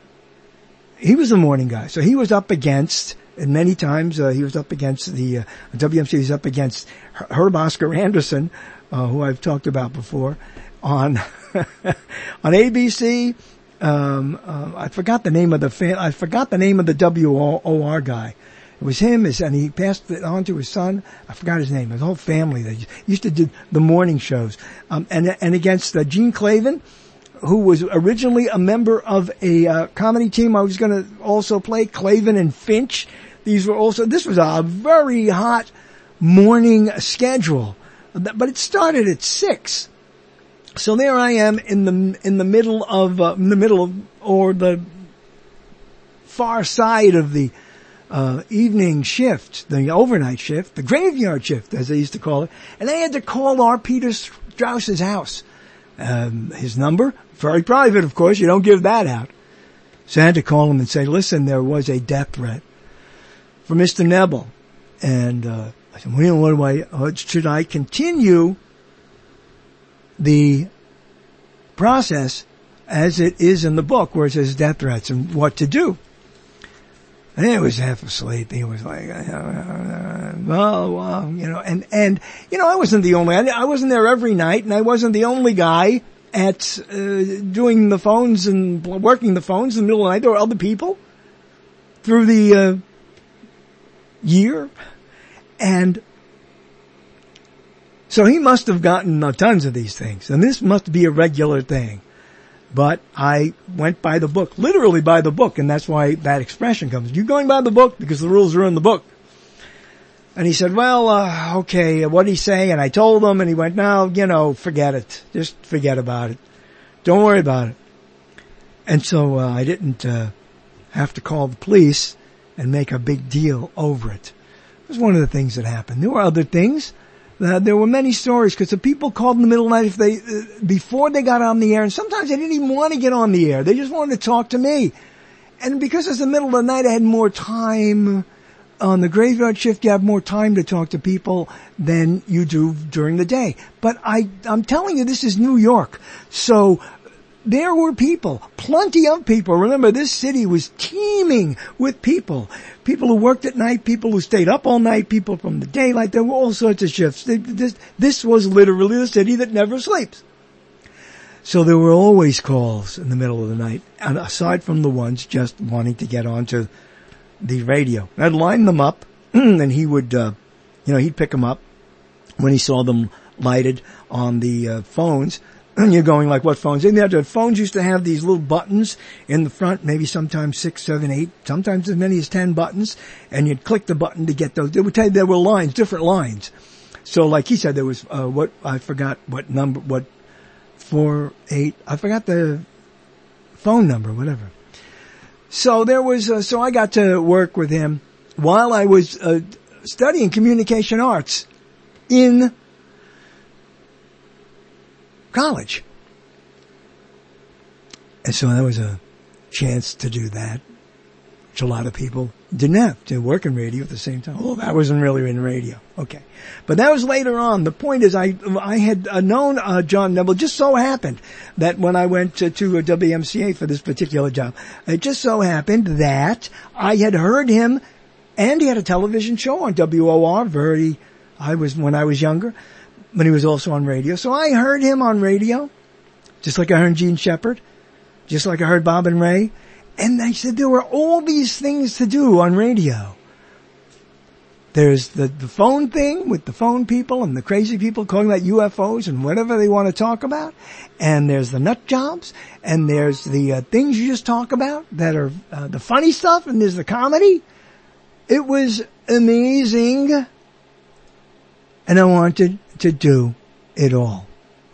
He was the morning guy. So he was up against, and many times uh, he was up against the uh, W M C, he was up against Herb Oscar Anderson, uh, who I've talked about before, on, on A B C. Um, uh, I forgot the name of the fan, I forgot the name of the W O R guy. It was him, his, and he passed it on to his son. I forgot his name. His whole family, they used to do the morning shows. Um, and, and against uh, Gene Clavin, who was originally a member of a, uh, comedy team I was gonna also play, Clavin and Finch. These were also, this was a very hot morning schedule. But it started at six. So there I am in the in the middle of uh, in the middle of or the far side of the uh evening shift, the overnight shift, the graveyard shift, as they used to call it, and I had to call R. Peter Strauss's house. Um, his number, very private, of course. You don't give that out. So I had to call him and say, "Listen, there was a death threat for Mister Nebel," and uh, I said, "Well, what do I? Uh, should I continue the process as it is in the book where it says death threats and what to do?" And he was half asleep. He was like, uh, well, well, you know, and, and, you know, I wasn't the only, I wasn't there every night, and I wasn't the only guy at, uh, doing the phones and working the phones in the middle of the night. There were other people through the, uh, year. And so he must have gotten uh, tons of these things, and this must be a regular thing. But I went by the book, literally by the book, and that's why that expression comes. You're going by the book because the rules are in the book. And he said, well, uh, okay, what'd he say? And I told him, and he went, no, you know, forget it. Just forget about it. Don't worry about it. And so uh, I didn't uh, have to call the police and make a big deal over it. It was one of the things that happened. There were other things Uh, there were many stories because the people called in the middle of the night if they, uh, before they got on the air, and sometimes they didn't even want to get on the air. They just wanted to talk to me. And because it's the middle of the night, I had more time. On the graveyard shift, you have more time to talk to people than you do during the day. But I, I'm telling you, this is New York. So there were people, plenty of people. Remember, this city was teeming with people. People who worked at night, people who stayed up all night, people from the daylight. There were all sorts of shifts. This, this was literally the city that never sleeps. So there were always calls in the middle of the night, and aside from the ones just wanting to get onto the radio. I'd line them up, and he would, uh, you know, he'd pick them up when he saw them lighted on the uh, phones. And you're going like, what phones? And the phones used to have these little buttons in the front, maybe sometimes six, seven, eight, sometimes as many as ten buttons, and you'd click the button to get those. It would tell you there were lines, different lines. So like he said, there was, uh, what, I forgot what number, what, four, eight, I forgot the phone number, whatever. So there was, uh, so I got to work with him while I was uh, studying communication arts in college. And so that was a chance to do that, which a lot of people didn't have, to work in radio at the same time. Oh, that wasn't really in radio. Okay. But that was later on. The point is I, I had uh, known, uh, John Nebel. Just so happened that when I went to, to a W M C A for this particular job, it just so happened that I had heard him, and he had a television show on W O R, very, I was, when I was younger, but he was also on radio. So I heard him on radio, just like I heard Gene Shepard, just like I heard Bob and Ray. And I said there were all these things to do on radio. There's the, the phone thing with the phone people and the crazy people calling about U F Os and whatever they want to talk about. And there's the nut jobs. And there's the uh, things you just talk about that are uh, the funny stuff. And there's the comedy. It was amazing. And I wanted to do it all.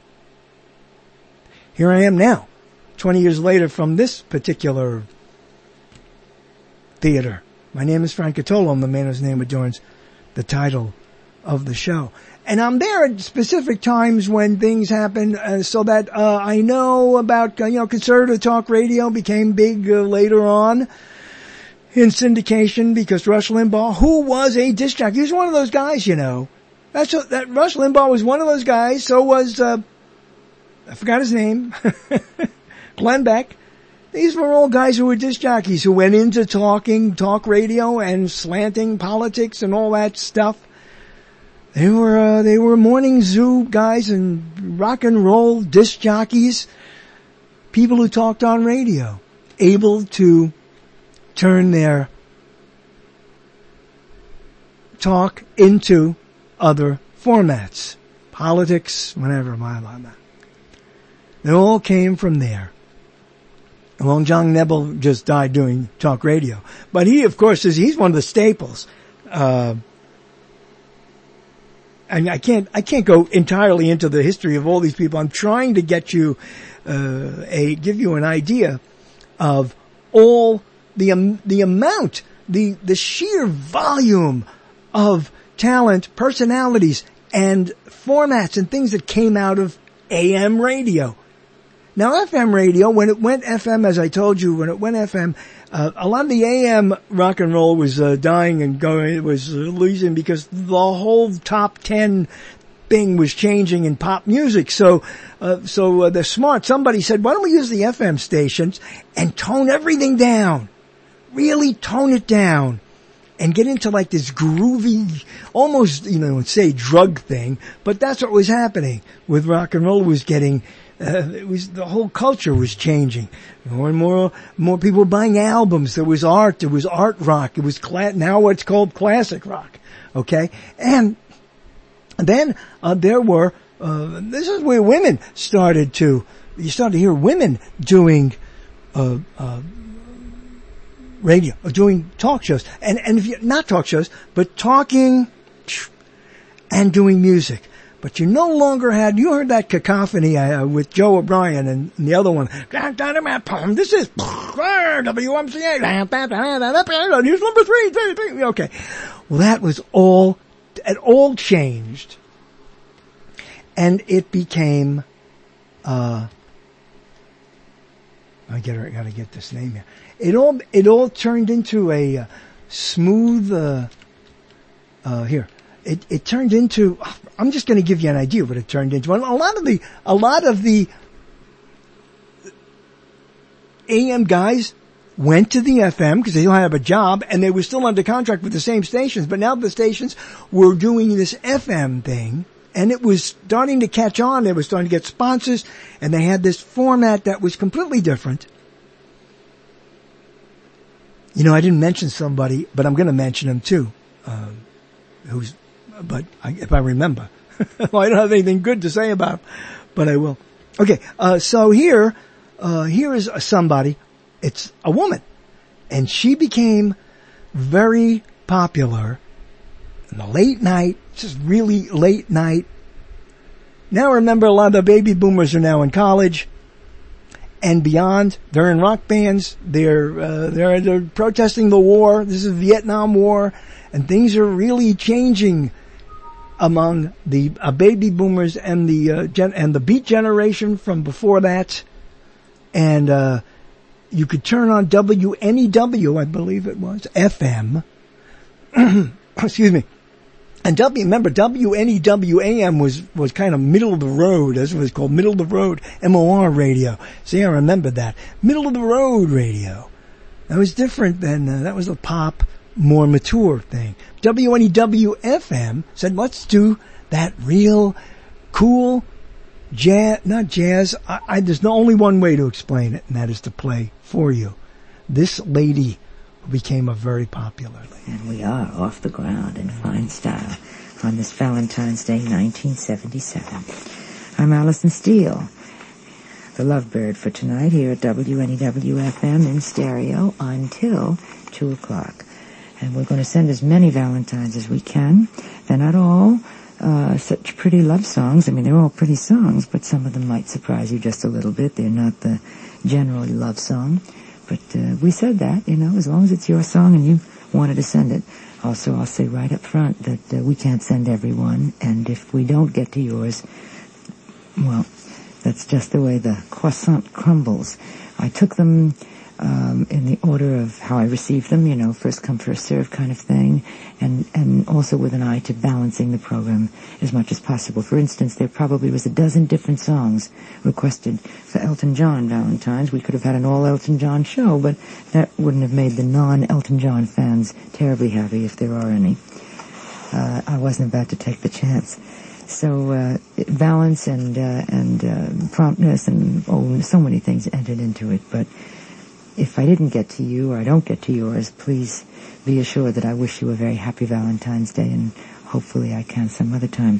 Here I am now, twenty years later from this particular theater. My name is Frank Catolo. I'm the man whose name adorns the title of the show. And I'm there at specific times when things happen, uh, so that uh, I know about, uh, you know, conservative talk radio became big uh, later on in syndication because Rush Limbaugh, who was a disc jockey, he was one of those guys, you know. That's a, that Rush Limbaugh was one of those guys. So was, uh, I forgot his name, Glenn Beck. These were all guys who were disc jockeys who went into talking, talk radio and slanting politics and all that stuff. They were, uh, they were morning zoo guys and rock and roll disc jockeys, people who talked on radio, able to turn their talk into other formats, politics, whatever, blah, blah, blah. They all came from there. Long John Nebel just died doing talk radio. But he, of course, is, he's one of the staples. Uh, and I can't, I can't go entirely into the history of all these people. I'm trying to get you, uh, a, give you an idea of all the, um, the amount, the, the sheer volume of talent, personalities, and formats and things that came out of A M radio. Now, F M radio, when it went F M, as I told you, when it went F M, uh, a lot of the A M rock and roll was uh, dying and going, it was uh, losing because the whole top ten thing was changing in pop music. So, uh, so uh, they're smart. Somebody said, why don't we use the F M stations and tone everything down? Really tone it down. And get into like this groovy, almost, you know, say drug thing, but that's what was happening with rock and roll. It was getting, uh, it was, the whole culture was changing. More and more, more people buying albums. There was art, there was art rock, it was cla- now what's called classic rock. Okay? And then, uh, there were, uh, this is where women started to, you started to hear women doing, uh, uh, radio, or doing talk shows, and and if you not talk shows, but talking and doing music. But you no longer had, you heard that cacophony uh, with Joe O'Brien and, and the other one. This is W M C A. News number three. Okay, well that was all, it all changed and it became, uh, I get, I gotta get this name here. It all, it all turned into a uh, smooth, uh, uh, here. It, it turned into, I'm just gonna give you an idea of what it turned into. A lot of the, a lot of the A M guys went to the F M because they don't have a job and they were still under contract with the same stations, but now the stations were doing this F M thing and it was starting to catch on. They were starting to get sponsors and they had this format that was completely different. You know, I didn't mention somebody, but I'm going to mention him too, uh, who's, but I, if I remember, well, I don't have anything good to say about him, but I will. Okay. Uh, so here, uh, here is somebody. It's a woman, and she became very popular in the late night, just really late night. Now remember, a lot of the baby boomers are now in college and beyond. They're in rock bands. They're, uh, they're, they're protesting the war. This is Vietnam War, and things are really changing among the uh, baby boomers and the, uh, gen- and the beat generation from before that. And, uh, you could turn on W N E W, I believe it was, F M. Excuse me. And W, remember, W N E W A M was, was kind of middle of the road. That's what it's called, middle of the road, M O R radio. See, I remember that. Middle of the road radio. That was different than, uh, that was a pop, more mature thing. W N E W F M said, let's do that real cool jazz, not jazz. I, I, there's no only one way to explain it, and that is to play for you this lady who became a very popular lady.
And we are off the ground in fine style on this Valentine's Day, nineteen seventy-seven. I'm Alison Steele, the lovebird for tonight here at W N E W F M in stereo until two o'clock. And we're going to send as many Valentines as we can. They're not all Uh, such pretty love songs. I mean, they're all pretty songs, but some of them might surprise you just a little bit. They're not the general love song. But uh, we said that, you know, as long as it's your song and you wanted to send it. Also, I'll say right up front that uh, we can't send everyone, and if we don't get to yours, well, that's just the way the croissant crumbles. I took them um, in the order of how I received them, you know, first come, first serve kind of thing, and, and also with an eye to balancing the program as much as possible. For instance, there probably was a dozen different songs requested for Elton John Valentines. We could have had an all Elton John show, but that wouldn't have made the non-Elton John fans terribly happy, if there are any. Uh, I wasn't about to take the chance. So, uh, balance and, uh, and, uh, promptness and, oh, so many things entered into it, but if I didn't get to you or I don't get to yours, please be assured that I wish you a very happy Valentine's Day, and hopefully I can some other time.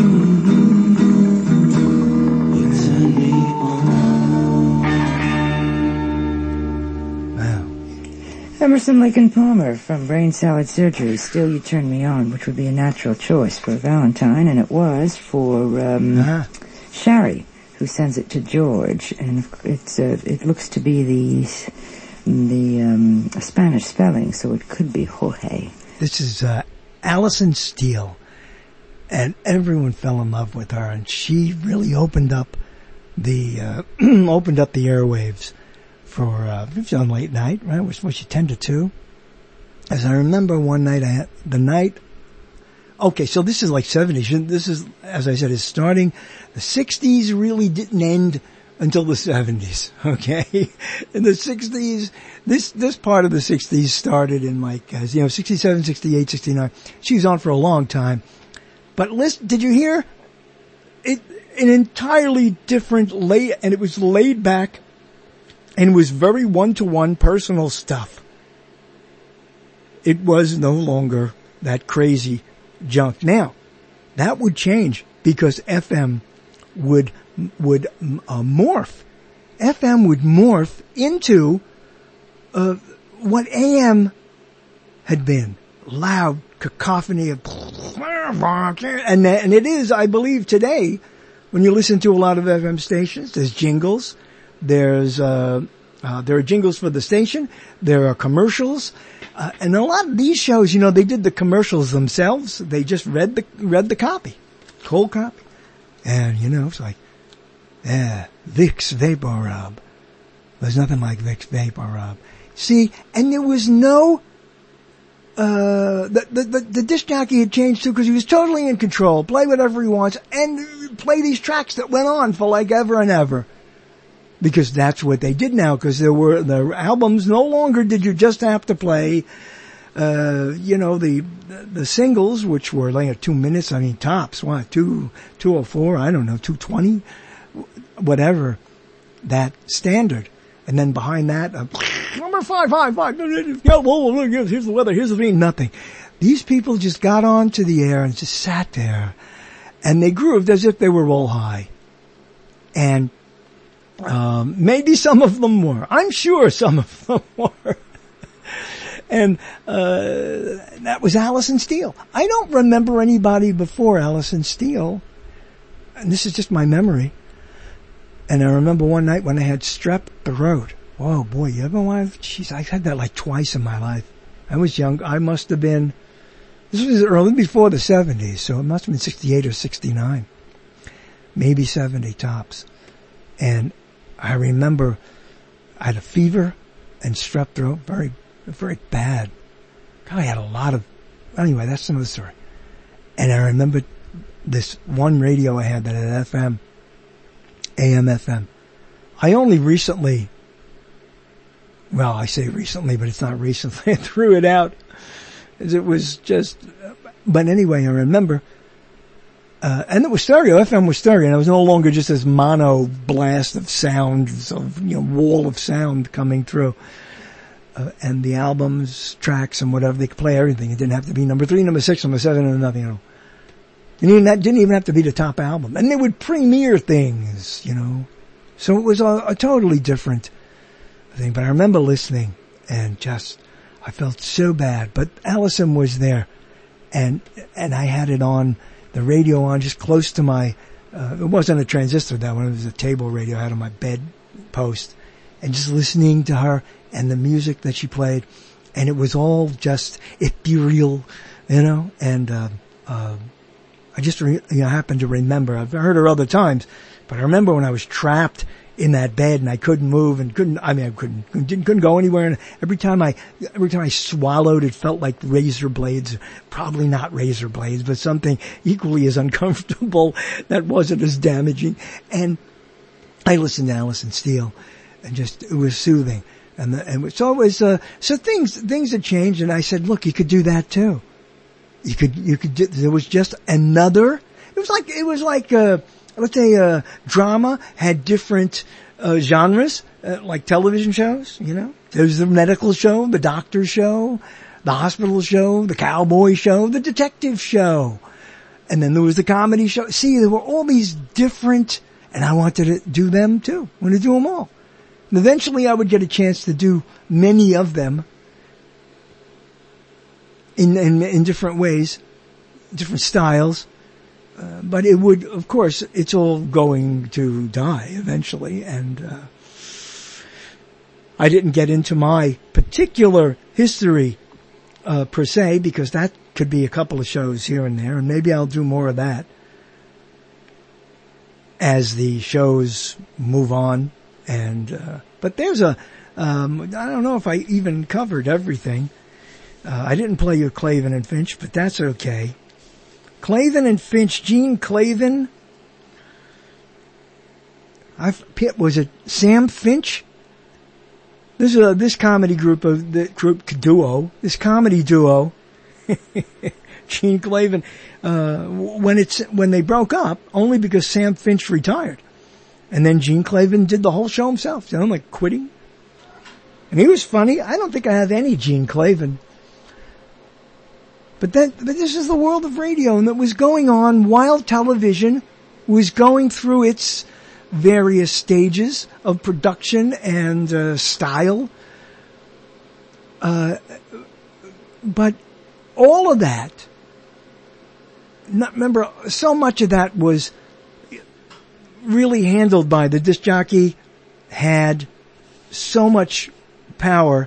Wow. Emerson, Lake and Palmer from Brain Salad Surgery, Still You Turn Me On, which would be a natural choice for a Valentine, and it was for um, uh-huh. Shari, who sends it to George, and it's uh, it looks to be the the um, Spanish spelling, so it could be Jorge.
This is uh, Alison Steele, and everyone fell in love with her, and she really opened up the uh, opened up the airwaves for uh, it was on late night, right? Was was she ten to two? As I remember, one night I had the night. Okay, so this is like seventies. This is, as I said, is starting. The sixties really didn't end until the seventies, okay? In the sixties, this, this part of the sixties started in like, uh, you know, sixty-seven, sixty-eight, sixty-nine. She was on for a long time. But listen, did you hear? It, an entirely different lay, and it was laid back, and was very one-to-one personal stuff. It was no longer that crazy junk. Now, that would change because F M would would uh, morph. F M would morph into uh, what A M had been. Loud cacophony of and and it is, I believe, today when you listen to a lot of F M stations, there's jingles, there's uh, uh there are jingles for the station, there are commercials. Uh, and a lot of these shows, you know, they did the commercials themselves. They just read the read the copy, cold copy. And, you know, it's like, yeah, Vicks VapoRub. There's nothing like Vicks VapoRub. See, and there was no, uh, the, the, the, the disc jockey had changed too because he was totally in control, play whatever he wants, and play these tracks that went on for like ever and ever. Because that's what they did now, because there were, the albums no longer did you just have to play, uh, you know, the, the singles, which were like two minutes, I mean, tops, what, two, two oh four, I don't know, two twenty, whatever, that standard. And then behind that, uh, number five, five, five, yeah, whoa, look, here's the weather, here's the rain, nothing. These people just got onto the air and just sat there, and they grooved as if they were roll high. And, um, maybe some of them were. I'm sure some of them were. And, uh, that was Alison Steele. I don't remember anybody before Alison Steele. And this is just my memory. And I remember one night when I had strep throat. Whoa, boy, you ever want? Jeez, I had that like twice in my life. I was young. I must have been, this was early before the seventies, so it must have been sixty-eight or sixty-nine. Maybe seventy tops. And I remember I had a fever and strep throat, very, very bad. God, I had a lot of, anyway, that's another story. And I remember this one radio I had that had F M, A M F M. I only recently, well, I say recently, but it's not recently. I threw it out. It was just, but anyway, I remember, uh, and it was stereo. F M was stereo, and it was no longer just this mono blast of sound, of, you know, wall of sound coming through. Uh, and the albums, tracks, and whatever, they could play everything. It didn't have to be number three, number six, number seven, and nothing, you know. It didn't even, didn't even have to be the top album. And they would premiere things, you know. So it was a, a totally different thing. But I remember listening and just, I felt so bad. But Alison was there. And, and I had it on, the radio on just close to my, uh, it wasn't a transistor that one, it was a table radio I had on my bed post. And just listening to her and the music that she played. And it was all just ethereal, you know, and, uh, uh, I just re- you know, happened to remember, I've heard her other times, but I remember when I was trapped in that bed and I couldn't move and couldn't, I mean, I couldn't, couldn't, couldn't go anywhere. And every time I, every time I swallowed, it felt like razor blades, probably not razor blades, but something equally as uncomfortable that wasn't as damaging. And I listened to Alison Steele and just, it was soothing. And, the, and so it was, uh, so things, things had changed and I said, look, you could do that too. You could, you could, there was just another, it was like, it was like, uh, let's say, uh, drama had different, uh, genres, uh, like television shows, you know? There's the medical show, the doctor show, the hospital show, the cowboy show, the detective show. And then there was the comedy show. See, there were all these different, and I wanted to do them too. I wanted to do them all. And eventually I would get a chance to do many of them. In, in, in different ways, different styles, uh, but it would, of course, it's all going to die eventually, and, uh, I didn't get into my particular history, uh, per se, because that could be a couple of shows here and there, and maybe I'll do more of that as the shows move on, and, uh, but there's a, um, I don't know if I even covered everything. Uh, I didn't play you Clavin and Finch, but that's okay. Clavin and Finch, Gene Clavin. I've, was it Sam Finch? This is a, this comedy group of the group duo, this comedy duo, Gene Clavin, uh, when it's, when they broke up, only because Sam Finch retired. And then Gene Clavin did the whole show himself, you know, like quitting. And he was funny. I don't think I have any Gene Clavin. But that, but this is the world of radio, and that was going on while television was going through its various stages of production and uh, style. Uh, but all of that, not, remember, so much of that was really handled by the disc jockey, had so much power.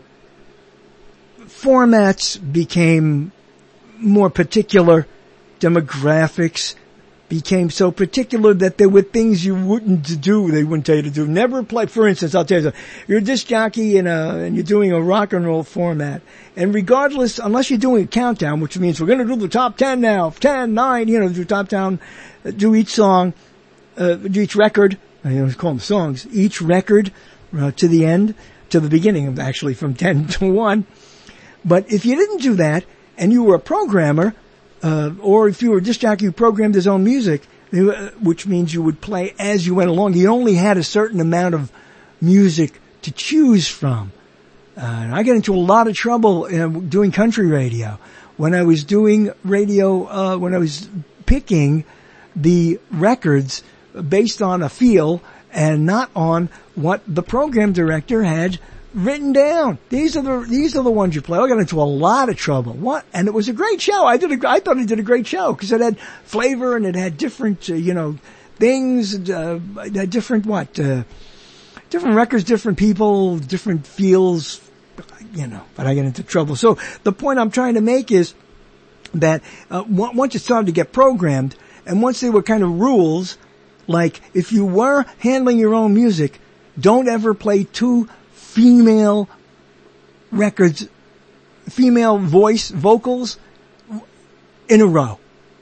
Formats became more particular, demographics became so particular that there were things you wouldn't do, they wouldn't tell you to do. Never play, for instance, I'll tell you something. You're a disc jockey in a, and you're doing a rock and roll format. And regardless, unless you're doing a countdown, which means we're going to do the top ten now, ten, nine, you know, do top down, do each song, uh, do each record, I don't call them songs, each record uh, to the end, to the beginning, actually, from ten to one. But if you didn't do that, and you were a programmer, Uh, or if you were a disc jockey who programmed his own music, which means you would play as you went along. You only had a certain amount of music to choose from. Uh, and I got into a lot of trouble uh, doing country radio. When I was doing radio, uh, when I was picking the records based on a feel and not on what the program director had written down. These are the, these are the ones you play. I got into a lot of trouble. What? And it was a great show. I did a, I thought I did a great show because it had flavor and it had different, uh, you know, things, uh, it had different what, uh, different records, different people, different feels, you know, but I got into trouble. So the point I'm trying to make is that, uh, once it started to get programmed and once there were kind of rules, like if you were handling your own music, don't ever play two female records, female voice, vocals in a row.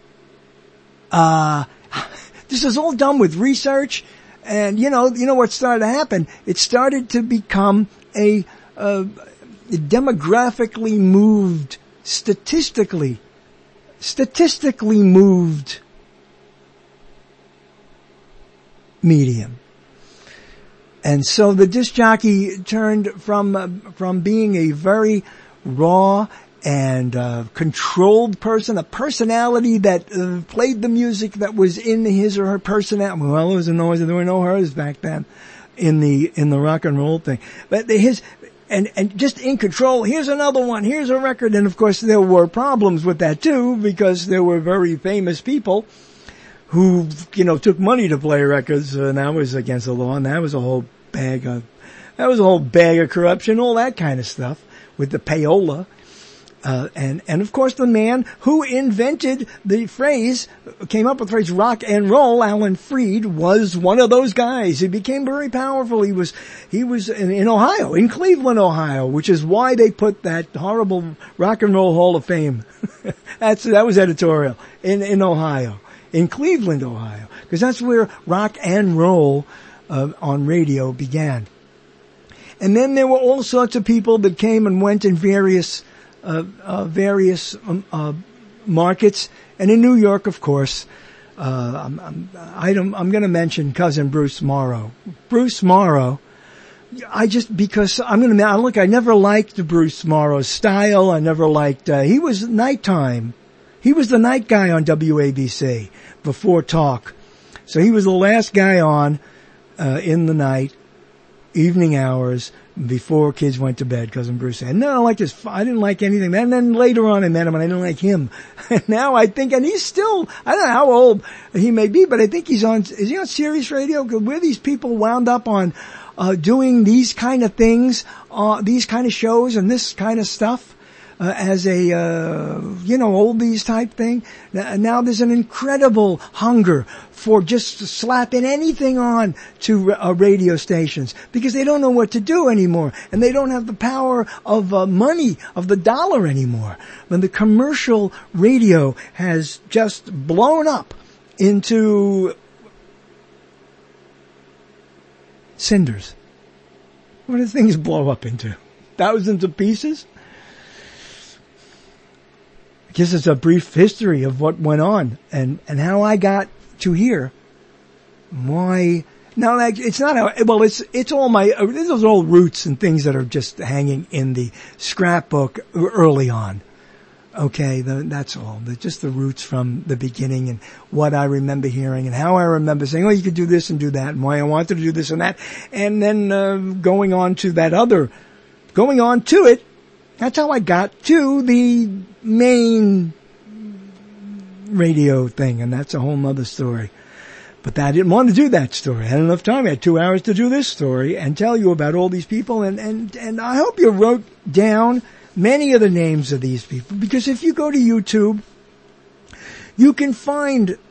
Uh, this is all done with research and you know, you know what started to happen? It started to become a, uh, demographically moved, statistically, statistically moved medium. And so the disc jockey turned from uh, from being a very raw and uh, controlled person, a personality that uh, played the music that was in his or her personality. Well, there was no, there were no hers back then in the in the rock and roll thing. But his and and just in control. Here's another one. Here's a record. And of course, there were problems with that too because there were very famous people who, you know, took money to play records, and that was against the law, and that was a whole bag of, that was a whole bag of corruption, all that kind of stuff with the payola. Uh, and, and of course the man who invented the phrase, came up with the phrase rock and roll, Alan Freed, was one of those guys. He became very powerful. He was, he was in, in Ohio, in Cleveland, Ohio, which is why they put that horrible Rock and Roll Hall of Fame. That's, that was editorial in, in Ohio. In Cleveland, Ohio, because that's where rock and roll uh, on radio began. And then there were all sorts of people that came and went in various uh, uh various um, uh markets, and in New York, of course. Uh, I'm, I'm, I don't, I'm going to mention cousin Bruce Morrow. Bruce Morrow. I just because I'm going to look. I never liked Bruce Morrow's style. I never liked. Uh, he was nighttime. He was the night guy on W A B C before talk. So he was the last guy on, uh, in the night, evening hours, before kids went to bed, cousin Bruce said. No, I like this. I didn't like anything. And then later on I met him and I didn't like him. And now I think, and he's still, I don't know how old he may be, but I think he's on, is he on Sirius Radio? Where these people wound up on, uh, doing these kind of things, uh, these kind of shows and this kind of stuff. Uh, as a, uh, you know, oldies type thing. Now, now there's an incredible hunger for just slapping anything on to uh, radio stations because they don't know what to do anymore. And they don't have the power of uh, money, of the dollar anymore. When the commercial radio has just blown up into cinders. What do things blow up into? Thousands of pieces? I guess it's a brief history of what went on and, and how I got to here. Why? No, it's not how, well, it's, it's all my, those are all roots and things that are just hanging in the scrapbook early on. Okay, the, that's all. The, just the roots from the beginning and what I remember hearing and how I remember saying, oh, you could do this and do that and why I wanted to do this and that. And then, uh, going on to that other, going on to it. That's how I got to the main radio thing, and that's a whole nother story. But I didn't want to do that story. I had enough time. I had two hours to do this story and tell you about all these people, and, and, and I hope you wrote down many of the names of these people, because if you go to YouTube, you can find uh,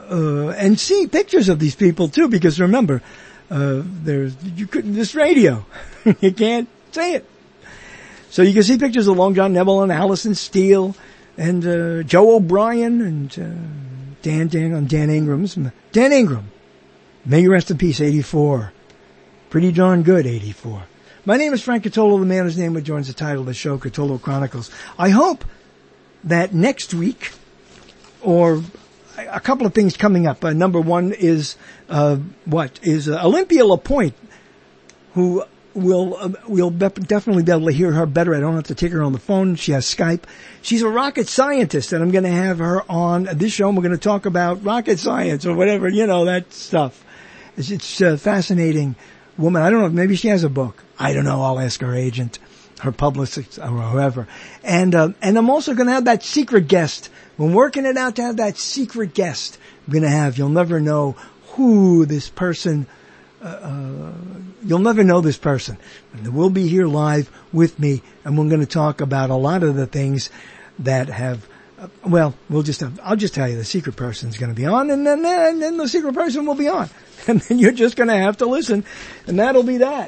uh, and see pictures of these people too, because remember, uh, there's, you couldn't, this radio, you can't say it. So you can see pictures of Long John Nebel and Allison Steele and, uh, Joe O'Brien and, uh, Dan, Dan, Dan Ingram's, Dan Ingram. May you rest in peace, eighty-four. Pretty darn good, eighty-four. My name is Frank Catolo, the man whose name would joins the title of the show, Catolo Chronicles. I hope that next week, or a couple of things coming up. Uh, number one is, uh, what, is uh, Olympia LaPointe, who will, uh, we'll be- definitely be able to hear her better. I don't have to take her on the phone. She has Skype. She's a rocket scientist, and I'm going to have her on this show, and we're going to talk about rocket science or whatever, you know, that stuff. It's, it's uh, fascinating woman. I don't know, maybe she has a book. I don't know. I'll ask her agent, her publicist, or whoever. And, uh, and I'm also going to have that secret guest. When working it out to have that secret guest, I'm going to have, you'll never know who this person, uh, uh, you'll never know this person. And they will be here live with me, and we're going to talk about a lot of the things that have, uh, well, we'll just have, I'll just tell you the secret person's going to be on, and then, and then the secret person will be on. And then you're just going to have to listen, and that'll be that.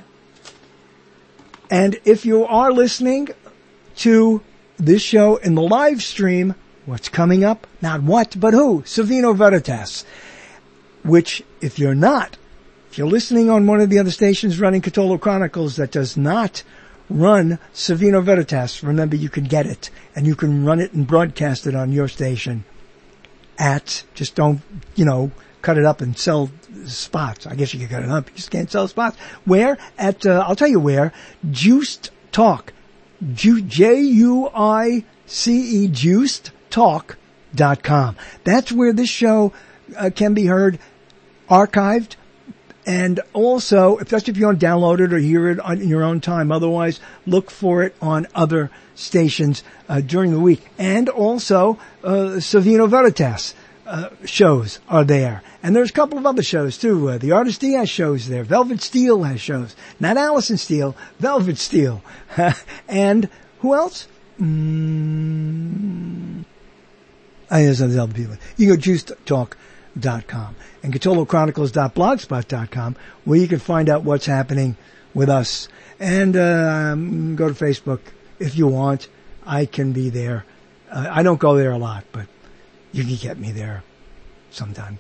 And if you are listening to this show in the live stream, what's coming up? Not what, but who? Savino Veritas. Which, if you're not, if you're listening on one of the other stations running Catolo Chronicles that does not run Savino Veritas, remember you can get it, and you can run it and broadcast it on your station at, just don't, you know, cut it up and sell spots. I guess you can cut it up. You just can't sell spots. Where? At, uh, I'll tell you where. Juiced Talk. Ju- J U I C E, juiced talk dot com. That's where this show uh, can be heard archived. And also, especially if you want to download it or hear it on in your own time. Otherwise, look for it on other stations uh, during the week. And also, uh, Savino Veritas. Uh, shows are there. And there's a couple of other shows too. Uh, the Artist D has shows there. Velvet Steel has shows. Not Allison Steele, Velvet Steel. And who else? Mm, I know some other people. You can go juiced talk dot com and Catolo Chronicles dot blogspot dot com, where you can find out what's happening with us. And um, go to Facebook if you want. I can be there. Uh, I don't go there a lot, but you can get me there sometime.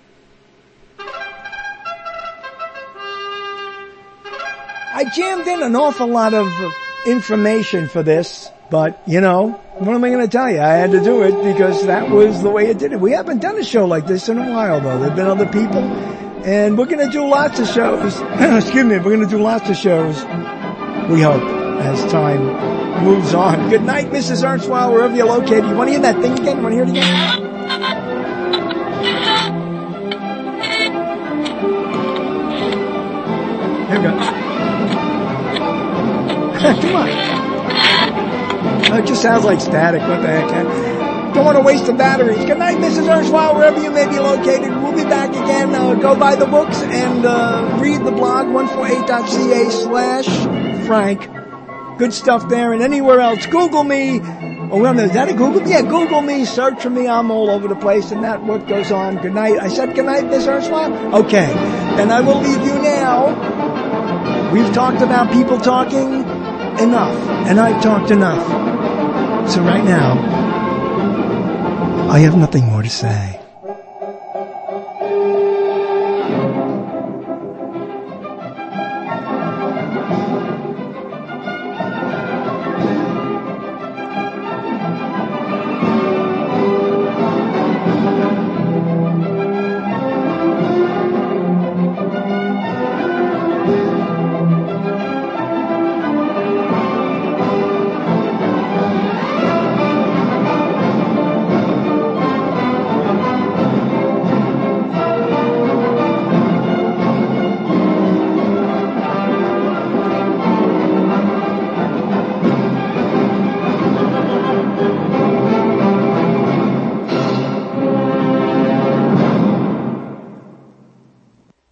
I jammed in an awful lot of information for this, but, you know, what am I going to tell you? I had to do it because that was the way it did it. We haven't done a show like this in a while, though. There have been other people, and we're going to do lots of shows. Excuse me, we're going to do lots of shows, we hope, as time moves on. Good night, Missus Ernstweiler, wherever you're located. You want to hear that thing again? You want to hear it again? Here we go. Come on. Oh, it just sounds like static. What the heck? Huh? Don't want to waste the batteries. Good night, Missus Ernstweiler, wherever you may be located. We'll be back again. Uh, go buy the books and uh, read the blog, one forty-eight dot c a slash Frank. Good stuff there. And anywhere else, Google me. Oh, well, is that a Google? Yeah, Google me, search for me. I'm all over the place, and that's what goes on. Good night. I said good night, Miss Ernstweiler? Okay. Then I will leave you now. We've talked about people talking enough, and I've talked enough. So right now, I have nothing more to say.